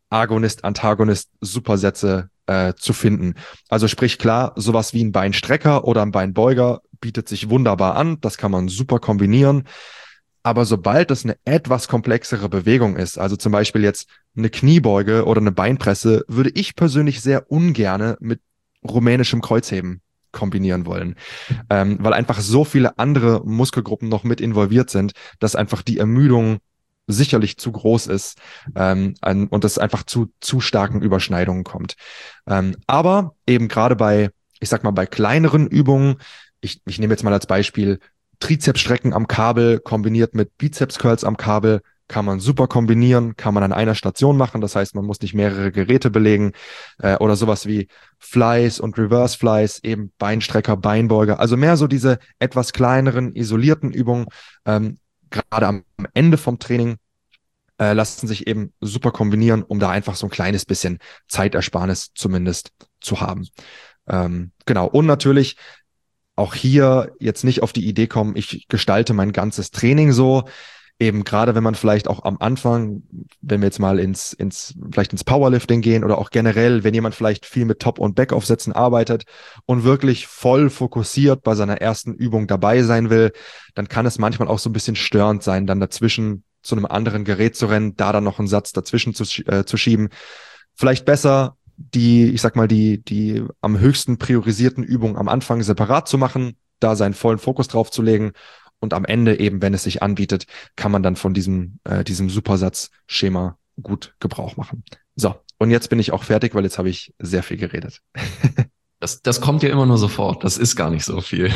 Agonist-Antagonist-Supersätze zu finden. Also sprich klar, sowas wie ein Beinstrecker oder ein Beinbeuger bietet sich wunderbar an, das kann man super kombinieren. Aber sobald das eine etwas komplexere Bewegung ist, also zum Beispiel jetzt eine Kniebeuge oder eine Beinpresse, würde ich persönlich sehr ungerne mit rumänischem Kreuzheben kombinieren wollen, weil einfach so viele andere Muskelgruppen noch mit involviert sind, dass einfach die Ermüdung sicherlich zu groß ist und es einfach zu starken Überschneidungen kommt. Aber eben gerade bei, ich sag mal, bei kleineren Übungen, ich nehme jetzt mal als Beispiel Trizepsstrecken am Kabel kombiniert mit Bizeps-Curls am Kabel, kann man super kombinieren, kann man an einer Station machen, das heißt, man muss nicht mehrere Geräte belegen oder sowas wie Flies und Reverse Flies, eben Beinstrecker, Beinbeuger, also mehr so diese etwas kleineren, isolierten Übungen, gerade am Ende vom Training lassen sich eben super kombinieren, um da einfach so ein kleines bisschen Zeitersparnis zumindest zu haben. Genau, und natürlich auch hier jetzt nicht auf die Idee kommen, ich gestalte mein ganzes Training so, eben gerade wenn man vielleicht auch am Anfang, wenn wir jetzt mal vielleicht ins Powerlifting gehen oder auch generell, wenn jemand vielleicht viel mit Top- und Backaufsätzen arbeitet und wirklich voll fokussiert bei seiner ersten Übung dabei sein will, dann kann es manchmal auch so ein bisschen störend sein, dann dazwischen zu einem anderen Gerät zu rennen, da dann noch einen Satz dazwischen zu schieben. Vielleicht besser die am höchsten priorisierten Übungen am Anfang separat zu machen, da seinen vollen Fokus drauf zu legen und am Ende eben, wenn es sich anbietet, kann man dann von diesem Supersatzschema gut Gebrauch machen. So, und jetzt bin ich auch fertig, weil jetzt habe ich sehr viel geredet. Das kommt ja immer nur so vor. Das ist gar nicht so viel.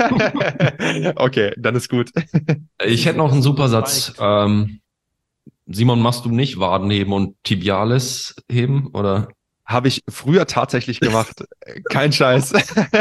Okay, dann ist gut. Ich hätte noch einen Supersatz. Simon, machst du nicht Wadenheben und Tibialis heben, oder? Habe ich früher tatsächlich gemacht. Kein Scheiß.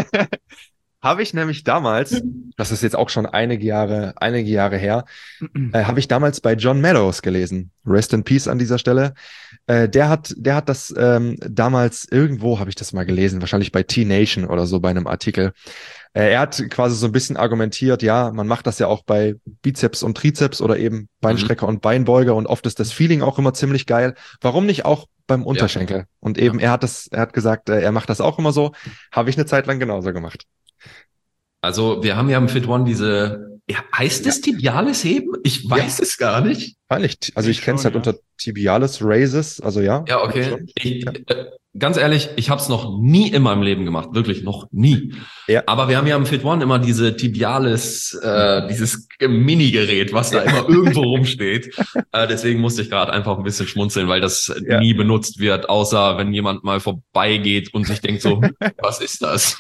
Habe ich nämlich damals, das ist jetzt auch schon einige Jahre her, habe ich damals bei John Meadows gelesen. Rest in Peace an dieser Stelle. Der hat das damals irgendwo, habe ich das mal gelesen, wahrscheinlich bei T-Nation oder so bei einem Artikel. Er hat quasi so ein bisschen argumentiert, ja, man macht das ja auch bei Bizeps und Trizeps oder eben Beinstrecker und Beinbeuger und oft ist das Feeling auch immer ziemlich geil. Warum nicht auch beim Unterschenkel? Ja. Und eben er hat gesagt, er macht das auch immer so. Habe ich eine Zeit lang genauso gemacht. Also wir haben ja im Fit One heißt es Tibialis heben? Ich weiß es gar nicht. Also ich kenne es halt unter Tibialis Raises, also ja. Ja, okay. Ganz ehrlich, ich habe es noch nie in meinem Leben gemacht, wirklich noch nie. Ja. Aber wir haben ja im Fit One immer diese Tibialis, dieses Mini-Gerät, was da immer irgendwo rumsteht. Deswegen musste ich gerade einfach ein bisschen schmunzeln, weil das nie benutzt wird, außer wenn jemand mal vorbeigeht und sich denkt so, was ist das?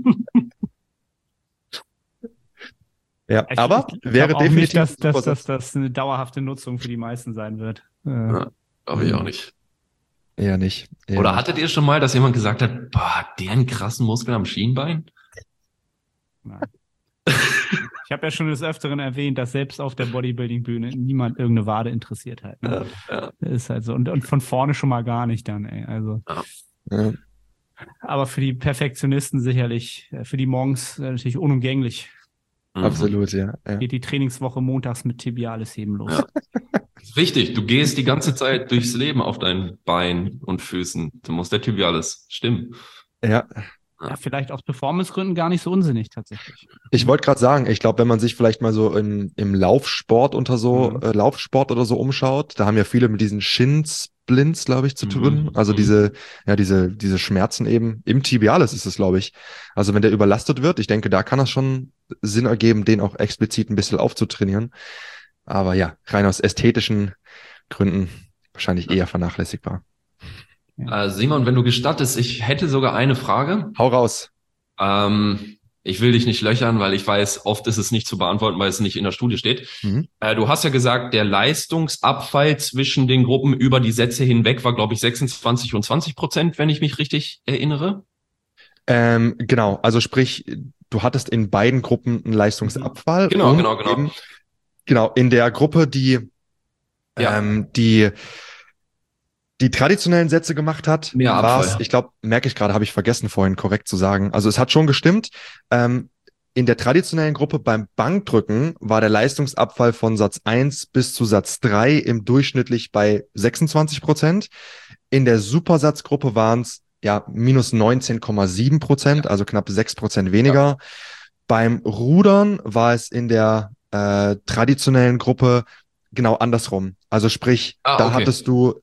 Ja, aber wäre definitiv nicht, dass das eine dauerhafte Nutzung für die meisten sein wird. Ja, glaube ich auch nicht. Eher nicht. Oder hattet ihr schon mal, dass jemand gesagt hat, boah, der einen krassen Muskel am Schienbein? Nein. Ich habe ja schon des Öfteren erwähnt, dass selbst auf der Bodybuilding-Bühne niemand irgendeine Wade interessiert hat. Ne? Ja. Das ist halt so. Und von vorne schon mal gar nicht dann, ey. Also. Ja. Aber für die Perfektionisten sicherlich, für die Monks natürlich unumgänglich. Absolut, ja. Geht die Trainingswoche montags mit Tibialis heben los. Ja. Wichtig, du gehst die ganze Zeit durchs Leben auf deinen Beinen und Füßen. Du musst der Tibialis stimmen. Ja. Ja, vielleicht aus Performance-Gründen gar nicht so unsinnig tatsächlich. Ich wollte gerade sagen, ich glaube, wenn man sich vielleicht mal so im Laufsport Laufsport oder so umschaut, da haben ja viele mit diesen Shin-Splints, glaube ich, zu tun. Also diese Schmerzen eben im Tibialis ist es, glaube ich. Also wenn der überlastet wird, ich denke, da kann es schon Sinn ergeben, den auch explizit ein bisschen aufzutrainieren. Aber ja, rein aus ästhetischen Gründen wahrscheinlich eher vernachlässigbar. Simon, wenn du gestattest, ich hätte sogar eine Frage. Hau raus. Ich will dich nicht löchern, weil ich weiß, oft ist es nicht zu beantworten, weil es nicht in der Studie steht. Du hast ja gesagt, der Leistungsabfall zwischen den Gruppen über die Sätze hinweg war, glaube ich, 26 und 20%, wenn ich mich richtig erinnere. Genau, also sprich, du hattest in beiden Gruppen einen Leistungsabfall. Genau. Genau, in der Gruppe, die traditionellen Sätze gemacht hat, mehr Abfall. Ich glaube, merke ich gerade, habe ich vergessen vorhin korrekt zu sagen. Also es hat schon gestimmt. In der traditionellen Gruppe beim Bankdrücken war der Leistungsabfall von Satz 1 bis zu Satz 3 im durchschnittlich bei 26%. In der Supersatzgruppe waren es minus 19,7%, also knapp 6% weniger. Ja. Beim Rudern war es in der traditionellen Gruppe genau andersrum. Also sprich, da hattest du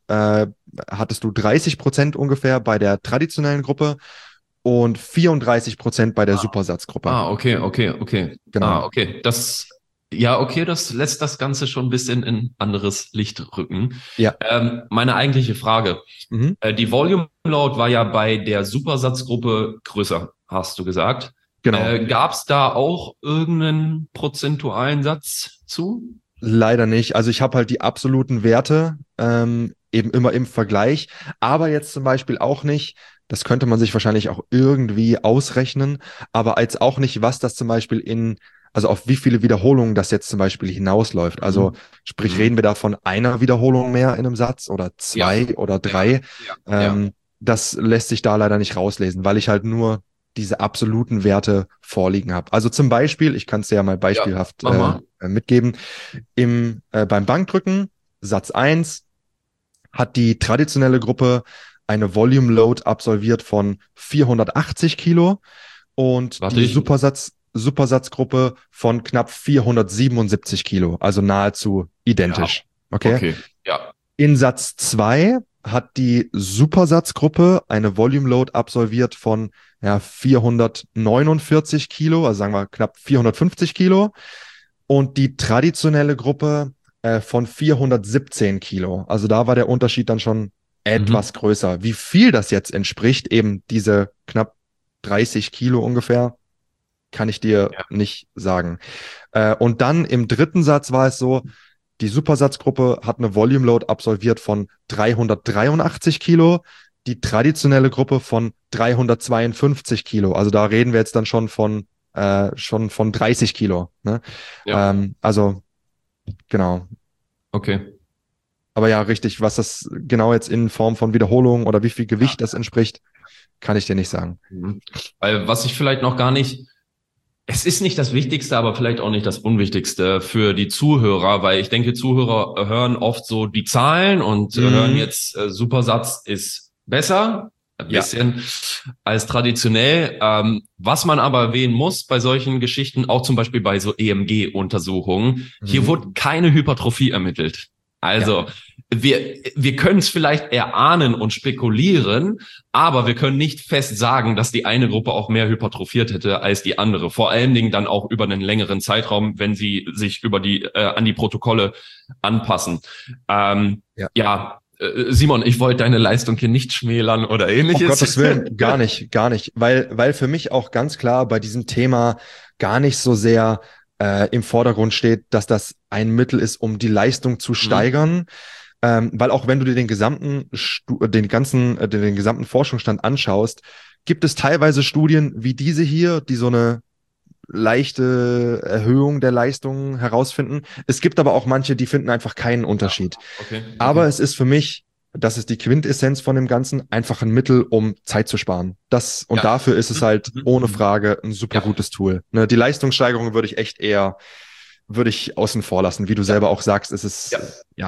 30% ungefähr bei der traditionellen Gruppe und 34% bei der Supersatzgruppe. Okay. Genau. Das lässt das Ganze schon ein bisschen in anderes Licht rücken. Ja. Meine eigentliche Frage. Die Volume Load war ja bei der Supersatzgruppe größer, hast du gesagt. Genau. Gab es da auch irgendeinen prozentualen Satz zu? Leider nicht. Also ich habe halt die absoluten Werte eben immer im Vergleich, aber jetzt zum Beispiel auch nicht, das könnte man sich wahrscheinlich auch irgendwie ausrechnen, aber als auch nicht, was das zum Beispiel also auf wie viele Wiederholungen das jetzt zum Beispiel hinausläuft. Also sprich, reden wir da von einer Wiederholung mehr in einem Satz oder 2 oder 3. Das lässt sich da leider nicht rauslesen, weil ich halt nur diese absoluten Werte vorliegen habe. Also zum Beispiel, ich kann es dir ja mal beispielhaft mitgeben, beim Bankdrücken, Satz 1, hat die traditionelle Gruppe eine Volume Load absolviert von 480 Kilo und die Supersatzgruppe von knapp 477 Kilo, also nahezu identisch. Ja. Okay. In Satz 2 hat die Supersatzgruppe eine Volume Load absolviert von 449 Kilo, also sagen wir knapp 450 Kilo. Und die traditionelle Gruppe von 417 Kilo. Also da war der Unterschied dann schon etwas größer. Wie viel das jetzt entspricht, eben diese knapp 30 Kilo ungefähr, kann ich dir nicht sagen. Und dann im dritten Satz war es so, die Supersatzgruppe hat eine Volume Load absolviert von 383 Kilo, die traditionelle Gruppe von 352 Kilo. Also da reden wir jetzt dann schon von 30 Kilo. Ne? Ja. Also genau. Okay. Aber ja, richtig, was das genau jetzt in Form von Wiederholung oder wie viel Gewicht das entspricht, kann ich dir nicht sagen. Weil was ich vielleicht noch gar nicht, es ist nicht das Wichtigste, aber vielleicht auch nicht das Unwichtigste für die Zuhörer, weil ich denke, Zuhörer hören oft so die Zahlen und hören jetzt, Supersatz ist besser, ein bisschen als traditionell. Was man aber erwähnen muss bei solchen Geschichten, auch zum Beispiel bei so EMG-Untersuchungen, hier wurde keine Hypertrophie ermittelt. Also wir können es vielleicht erahnen und spekulieren, aber wir können nicht fest sagen, dass die eine Gruppe auch mehr hypertrophiert hätte als die andere. Vor allen Dingen dann auch über einen längeren Zeitraum, wenn sie sich über an die Protokolle anpassen. Simon, ich wollte deine Leistung hier nicht schmälern oder ähnliches. Um Gottes Willen, gar nicht. Weil für mich auch ganz klar bei diesem Thema gar nicht so sehr im Vordergrund steht, dass das ein Mittel ist, um die Leistung zu steigern. Weil auch wenn du dir den gesamten Forschungsstand anschaust, gibt es teilweise Studien wie diese hier, die so eine leichte Erhöhung der Leistung herausfinden. Es gibt aber auch manche, die finden einfach keinen Unterschied. Okay. Aber es ist für mich, das ist die Quintessenz von dem Ganzen, einfach ein Mittel, um Zeit zu sparen. Dafür ist es halt ohne Frage ein super gutes Tool. Ne, die Leistungssteigerung würde ich außen vor lassen. Wie du selber auch sagst, ist es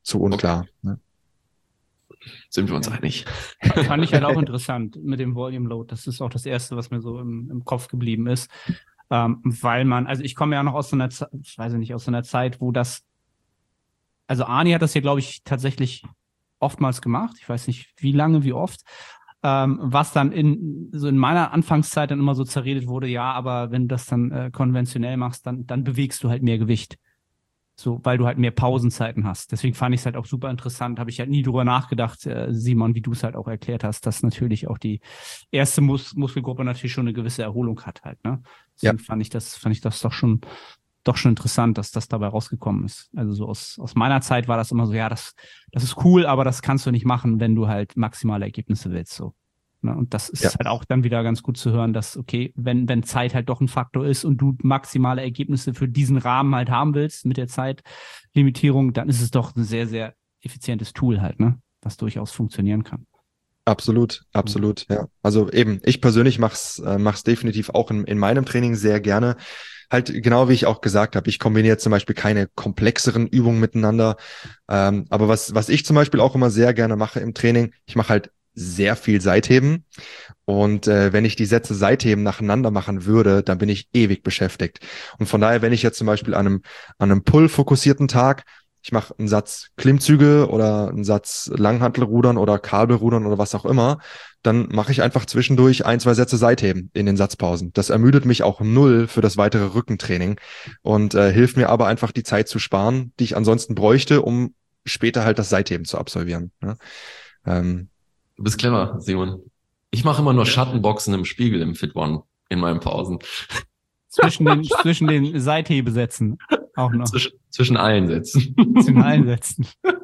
zu unklar. Okay. Ne? Sind wir uns einig? Fand ich halt auch interessant mit dem Volume Load. Das ist auch das Erste, was mir so im Kopf geblieben ist. Weil also ich komme ja noch aus so einer Zeit, ich weiß nicht, aus so einer Zeit, wo also Arni hat das hier, glaube ich, tatsächlich oftmals gemacht. Ich weiß nicht, wie lange, wie oft. Was dann in meiner Anfangszeit dann immer so zerredet wurde, ja, aber wenn du das dann konventionell machst, dann bewegst du halt mehr Gewicht. So, weil du halt mehr Pausenzeiten hast. Deswegen fand ich es halt auch super interessant. Habe ich halt nie drüber nachgedacht, Simon, wie du es halt auch erklärt hast, dass natürlich auch die erste Muskelgruppe natürlich schon eine gewisse Erholung hat halt, ne? Deswegen fand ich das doch schon interessant, dass das dabei rausgekommen ist. Also so aus meiner Zeit war das immer so, ja, das ist cool, aber das kannst du nicht machen, wenn du halt maximale Ergebnisse willst, so. Ne? Und das ist halt auch dann wieder ganz gut zu hören, dass, okay, wenn Zeit halt doch ein Faktor ist und du maximale Ergebnisse für diesen Rahmen halt haben willst mit der Zeitlimitierung, dann ist es doch ein sehr, sehr effizientes Tool halt, ne? Was durchaus funktionieren kann. Absolut, ja. Also eben, ich persönlich mach's definitiv auch in meinem Training sehr gerne. Halt genau wie ich auch gesagt habe, ich kombiniere zum Beispiel keine komplexeren Übungen miteinander. Aber was ich zum Beispiel auch immer sehr gerne mache im Training, ich mache halt sehr viel Seitheben. Und wenn ich die Sätze Seitheben nacheinander machen würde, dann bin ich ewig beschäftigt. Und von daher, wenn ich jetzt zum Beispiel an einem Pull-fokussierten Tag, ich mache einen Satz Klimmzüge oder einen Satz Langhantelrudern oder Kabelrudern oder was auch immer, dann mache ich einfach zwischendurch 1-2 Sätze Seitheben in den Satzpausen. Das ermüdet mich auch null für das weitere Rückentraining und hilft mir aber einfach die Zeit zu sparen, die ich ansonsten bräuchte, um später halt das Seitheben zu absolvieren. Ne? Du bist clever, Simon. Ich mache immer nur Schattenboxen im Spiegel im Fit One in meinen Pausen. Zwischen den Seithebesätzen auch noch. Zwischen allen Sätzen. Zwischen allen Sätzen.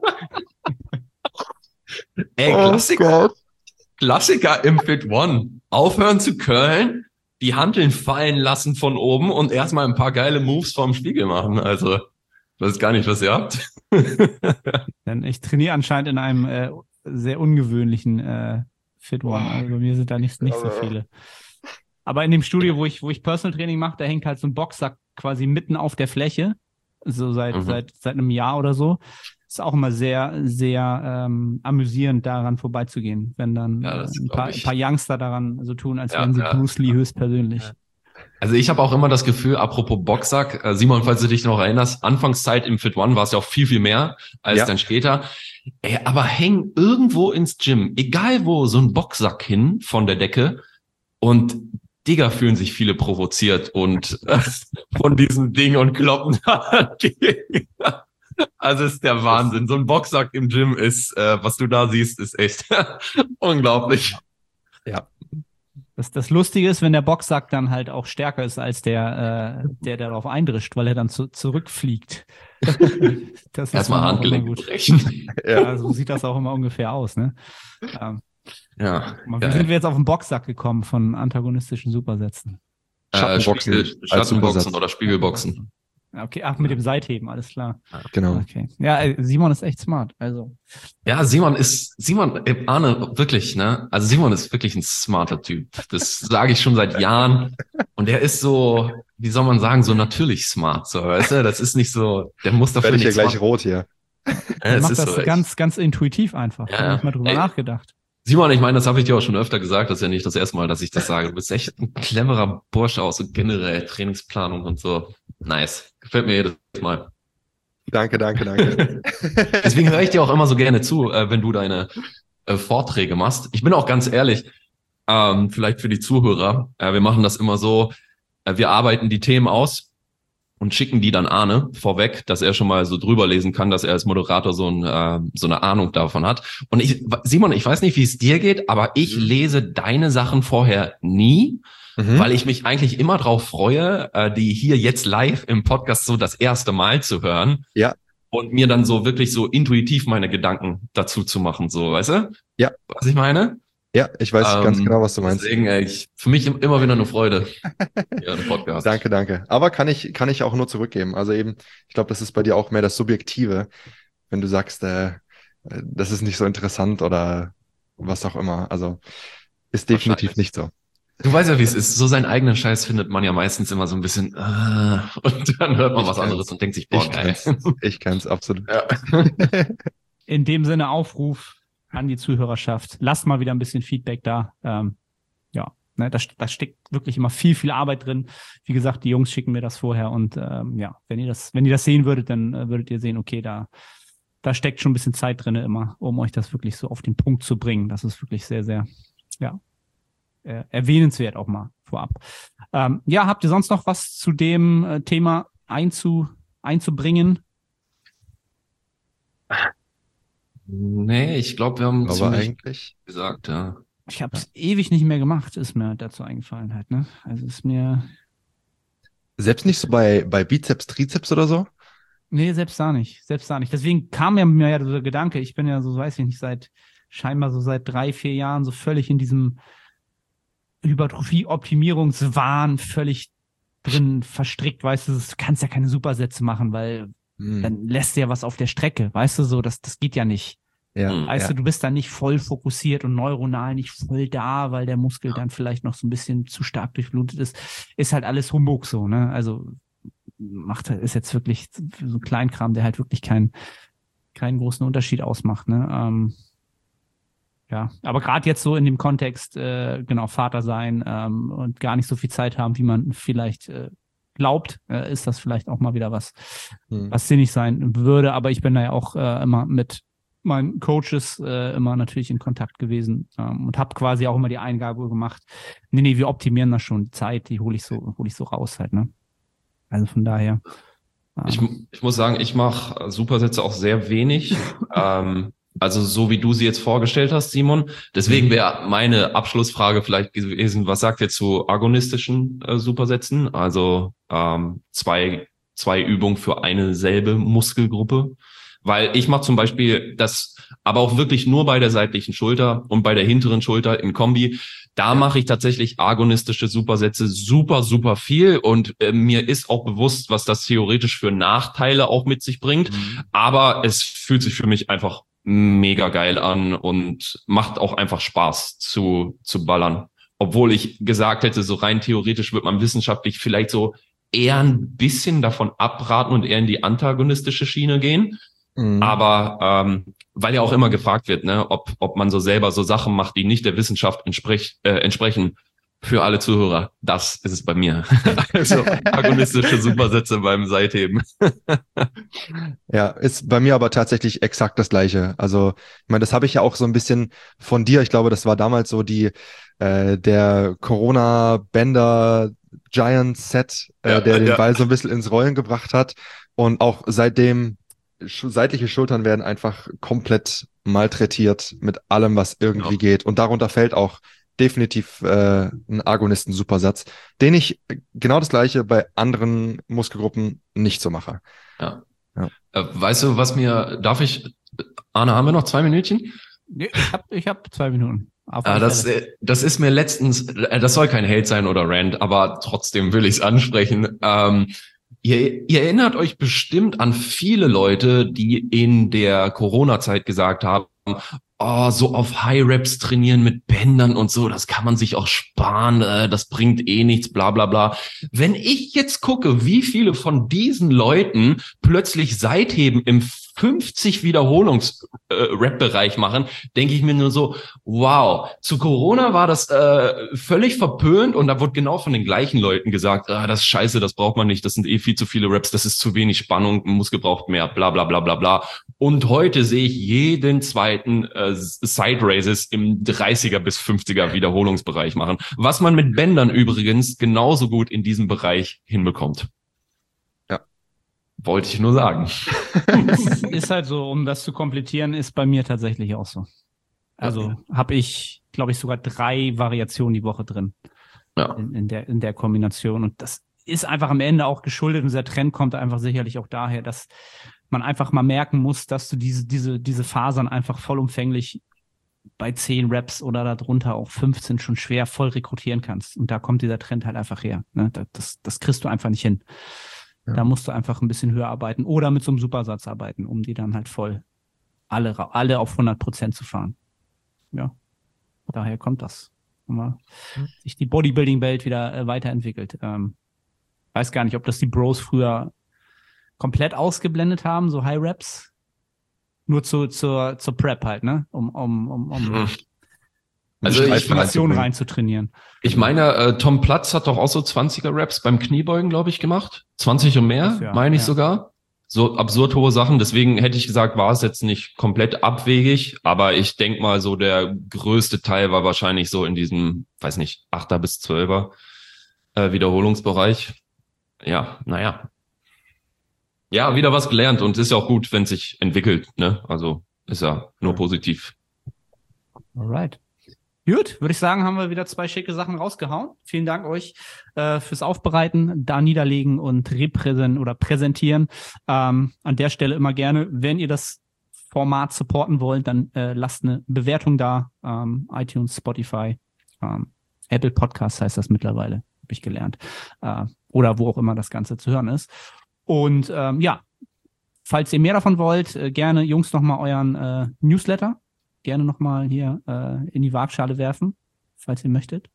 Ey, Klassiker im Fit One. Aufhören zu curlen, die Hanteln fallen lassen von oben und erstmal ein paar geile Moves vorm Spiegel machen. Also, ich weiß gar nicht, was ihr habt. Denn ich trainiere anscheinend in einem sehr ungewöhnlichen Fit One. Also bei mir sind da nicht so viele. Aber in dem Studio, wo ich Personal Training mache, da hängt halt so ein Boxsack quasi mitten auf der Fläche. So seit einem Jahr oder so. Ist auch immer sehr, sehr amüsierend, daran vorbeizugehen, wenn dann ein paar Youngster daran so tun, als wären sie Bruce Lee höchstpersönlich. Also ich habe auch immer das Gefühl, apropos Boxsack, Simon, falls du dich noch erinnerst, Anfangszeit im Fit One war es ja auch viel, viel mehr als dann später. Ey, aber häng irgendwo ins Gym, egal wo, so ein Boxsack hin von der Decke und Digga, fühlen sich viele provoziert und von diesem Ding und kloppen dagegen. Also ist der Wahnsinn. So ein Boxsack im Gym ist, was du da siehst, ist echt unglaublich. Ja. Das Lustige ist, wenn der Boxsack dann halt auch stärker ist als der darauf eindrischt, weil er dann zurückfliegt. Das ist erstmal Handgelenk brechen. Ja, so sieht das auch immer ungefähr aus, ne? Wie sind wir jetzt auf den Boxsack gekommen von antagonistischen Supersätzen? Schattenboxen oder Spiegelboxen. Okay, mit dem Seitheben, alles klar. Genau. Okay. Ja, Simon ist echt smart, also. Ja, Arne, wirklich, ne? Also Simon ist wirklich ein smarter Typ. Das sage ich schon seit Jahren. Und der ist so, wie soll man sagen, so natürlich smart, so, weißt du? Das ist nicht so, der muss dafür nicht. Werde ich ja gleich machen. rot hier. Er macht das so ganz, ganz intuitiv einfach. Da habe ich mal drüber nachgedacht. Simon, ich meine, das habe ich dir auch schon öfter gesagt, das ist ja nicht das erste Mal, dass ich das sage. Du bist echt ein cleverer Bursche aus so generell Trainingsplanung und so. Nice. Gefällt mir jedes Mal. Danke. Deswegen höre ich dir auch immer so gerne zu, wenn du deine Vorträge machst. Ich bin auch ganz ehrlich, vielleicht für die Zuhörer, wir machen das immer so, wir arbeiten die Themen aus und schicken die dann Arne vorweg, dass er schon mal so drüber lesen kann, dass er als Moderator so eine Ahnung davon hat. Und Simon, ich weiß nicht, wie es dir geht, aber ich lese deine Sachen vorher nie, weil ich mich eigentlich immer drauf freue, die hier jetzt live im Podcast so das erste Mal zu hören. Ja. Und mir dann so wirklich so intuitiv meine Gedanken dazu zu machen, so, weißt du? Ja. Was ich meine? Ja, ich weiß ganz genau, was du meinst. Deswegen, für mich immer wieder eine Freude. Ja, ein Podcast. Danke. Aber kann ich auch nur zurückgeben. Also eben, ich glaube, das ist bei dir auch mehr das Subjektive, wenn du sagst, das ist nicht so interessant oder was auch immer. Also ist definitiv nicht so. Du weißt ja, wie es ist. So seinen eigenen Scheiß findet man ja meistens immer so ein bisschen, und dann hört man was anderes und denkt sich, boah, geil. Ich kann's absolut. Ja. In dem Sinne Aufruf an die Zuhörerschaft. Lasst mal wieder ein bisschen Feedback da. Da steckt wirklich immer viel Arbeit drin. Wie gesagt, die Jungs schicken mir das vorher und wenn ihr das sehen würdet, dann würdet ihr sehen, okay, da steckt schon ein bisschen Zeit drin immer, um euch das wirklich so auf den Punkt zu bringen. Das ist wirklich sehr, sehr, erwähnenswert auch mal vorab. Habt ihr sonst noch was zu dem Thema einzubringen? Nee, ich glaube, wir haben Aber eigentlich gesagt, ja. Ich habe es ewig nicht mehr gemacht, ist mir dazu eingefallen halt, ne? Also ist mir... Selbst nicht so bei Bizeps, Trizeps oder so? Nee, selbst da nicht. Deswegen kam mir ja dieser Gedanke, ich bin ja so, weiß ich nicht, scheinbar so seit 3-4 Jahren so völlig in diesem Hypertrophie-Optimierungswahn völlig drin verstrickt, weißt du, du kannst ja keine Supersätze machen, weil dann lässt du ja was auf der Strecke, weißt du, so, das geht ja nicht. Ja. Weißt du, du bist dann nicht voll fokussiert und neuronal nicht voll da, weil der Muskel dann vielleicht noch so ein bisschen zu stark durchblutet ist. Ist halt alles Humbug so, ne? Also ist jetzt wirklich so ein Kleinkram, der halt wirklich keinen großen Unterschied ausmacht, ne? Aber gerade jetzt so in dem Kontext, Vater sein und gar nicht so viel Zeit haben, wie man vielleicht glaubt, ist das vielleicht auch mal wieder was sinnig sein würde. Aber ich bin da ja auch immer mit meinen Coaches immer natürlich in Kontakt gewesen und habe quasi auch immer die Eingabe gemacht, nee, wir optimieren das schon, die Zeit, die hole ich so raus halt, ne? Also von daher. Ich muss sagen, ich mache Supersätze auch sehr wenig. Also so wie du sie jetzt vorgestellt hast, Simon. Deswegen wäre meine Abschlussfrage vielleicht gewesen, was sagt ihr zu agonistischen Supersätzen? Also zwei Übungen für eine selbe Muskelgruppe. Weil ich mache zum Beispiel das, aber auch wirklich nur bei der seitlichen Schulter und bei der hinteren Schulter im Kombi. Da mache ich tatsächlich agonistische Supersätze super viel und mir ist auch bewusst, was das theoretisch für Nachteile auch mit sich bringt. Aber es fühlt sich für mich einfach mega geil an und macht auch einfach Spaß zu ballern. Obwohl ich gesagt hätte, so rein theoretisch wird man wissenschaftlich vielleicht so eher ein bisschen davon abraten und eher in die antagonistische Schiene gehen. Aber weil ja auch immer gefragt wird, ne, ob man so selber so Sachen macht, die nicht der Wissenschaft entsprechen. Für alle Zuhörer, das ist es bei mir. Also agonistische Supersätze beim Seitheben. Ja, ist bei mir aber tatsächlich exakt das Gleiche. Also, ich meine, das habe ich ja auch so ein bisschen von dir. Ich glaube, das war damals so der Corona-Bänder Giant-Set, der den Ball so ein bisschen ins Rollen gebracht hat. Und auch seitdem seitliche Schultern werden einfach komplett malträtiert mit allem, was irgendwie geht. Und darunter fällt auch definitiv ein Agonisten-Supersatz, den ich genau das Gleiche bei anderen Muskelgruppen nicht so mache. Ja. Weißt du, Arne, haben wir noch 2 Minütchen? Nee, ich hab 2 Minuten. Das ist mir letztens, das soll kein Hate sein oder Rant, aber trotzdem will ich es ansprechen. Ihr erinnert euch bestimmt an viele Leute, die in der Corona-Zeit gesagt haben, so auf High-Reps trainieren mit Bändern und so, das kann man sich auch sparen, das bringt eh nichts, bla bla bla. Wenn ich jetzt gucke, wie viele von diesen Leuten plötzlich Seitheben im 50 Wiederholungs-Rap-Bereich machen, denke ich mir nur so, wow, zu Corona war das völlig verpönt und da wurde genau von den gleichen Leuten gesagt, das ist scheiße, das braucht man nicht, das sind eh viel zu viele Raps, das ist zu wenig Spannung, ein Muskel braucht mehr, bla bla bla bla bla. Und heute sehe ich jeden zweiten Side-Raises im 30er bis 50er Wiederholungsbereich machen, was man mit Bändern übrigens genauso gut in diesem Bereich hinbekommt. Wollte ich nur sagen. Ist halt so, um das zu komplettieren, ist bei mir tatsächlich auch so. Also habe ich, glaube ich, sogar 3 Variationen die Woche drin. Ja. In der Kombination. Und das ist einfach am Ende auch geschuldet. Und dieser Trend kommt einfach sicherlich auch daher, dass man einfach mal merken muss, dass du diese Fasern einfach vollumfänglich bei 10 Reps oder darunter auch 15 schon schwer voll rekrutieren kannst. Und da kommt dieser Trend halt einfach her. Ne? Das kriegst du einfach nicht hin. Ja. Da musst du einfach ein bisschen höher arbeiten oder mit so einem Supersatz arbeiten, um die dann halt voll alle auf 100% zu fahren. Ja, daher kommt das. sich die Bodybuilding-Welt wieder weiterentwickelt. Weiß gar nicht, ob das die Bros früher komplett ausgeblendet haben, so High Reps. Nur zur Prep halt, ne? Um Informationen rein zu trainieren. Ich meine, Tom Platz hat doch auch so 20er Reps beim Kniebeugen, glaube ich, gemacht. 20 und mehr, meine ich sogar. So absurd hohe Sachen. Deswegen hätte ich gesagt, war es jetzt nicht komplett abwegig. Aber ich denke mal, so der größte Teil war wahrscheinlich so in diesem, weiß nicht, 8er bis 12er Wiederholungsbereich. Ja, naja. Ja, wieder was gelernt und ist ja auch gut, wenn es sich entwickelt, ne? Also ist ja nur positiv. Alright. Gut, würde ich sagen, haben wir wieder 2 schicke Sachen rausgehauen. Vielen Dank euch fürs Aufbereiten, da niederlegen und präsentieren. An der Stelle immer gerne, wenn ihr das Format supporten wollt, dann lasst eine Bewertung da. iTunes, Spotify, Apple Podcasts heißt das mittlerweile, habe ich gelernt. Oder wo auch immer das Ganze zu hören ist. Und falls ihr mehr davon wollt, gerne Jungs nochmal euren Newsletter gerne nochmal hier in die Waagschale werfen, falls ihr möchtet.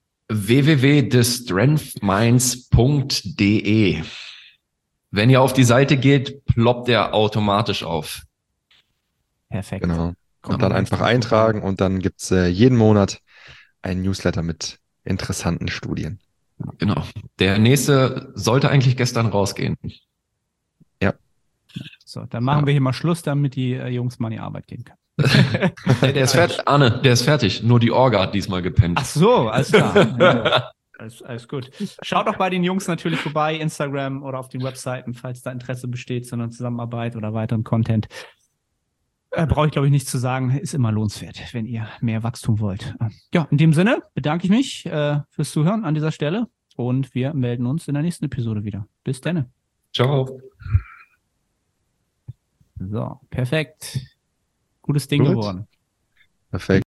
www.thestrengthminds.de. Wenn ihr auf die Seite geht, ploppt er automatisch auf. Perfekt. Genau. Und dann einfach eintragen und dann gibt's jeden Monat einen Newsletter mit interessanten Studien. Genau. Der nächste sollte eigentlich gestern rausgehen. Ja. So, dann machen wir hier mal Schluss, damit die Jungs mal in die Arbeit gehen können. Der ist fertig. Arne, der ist fertig. Nur die Orga hat diesmal gepennt. Ach so, alles klar. Ja, alles gut. Schaut auch bei den Jungs natürlich vorbei, Instagram oder auf den Webseiten, falls da Interesse besteht, sondern Zusammenarbeit oder weiteren Content. Brauche ich, glaube ich, nichts zu sagen. Ist immer lohnenswert, wenn ihr mehr Wachstum wollt. Ja, in dem Sinne bedanke ich mich fürs Zuhören an dieser Stelle und wir melden uns in der nächsten Episode wieder. Bis dann. Ciao. So, perfekt. Gutes Ding geworden. Perfekt.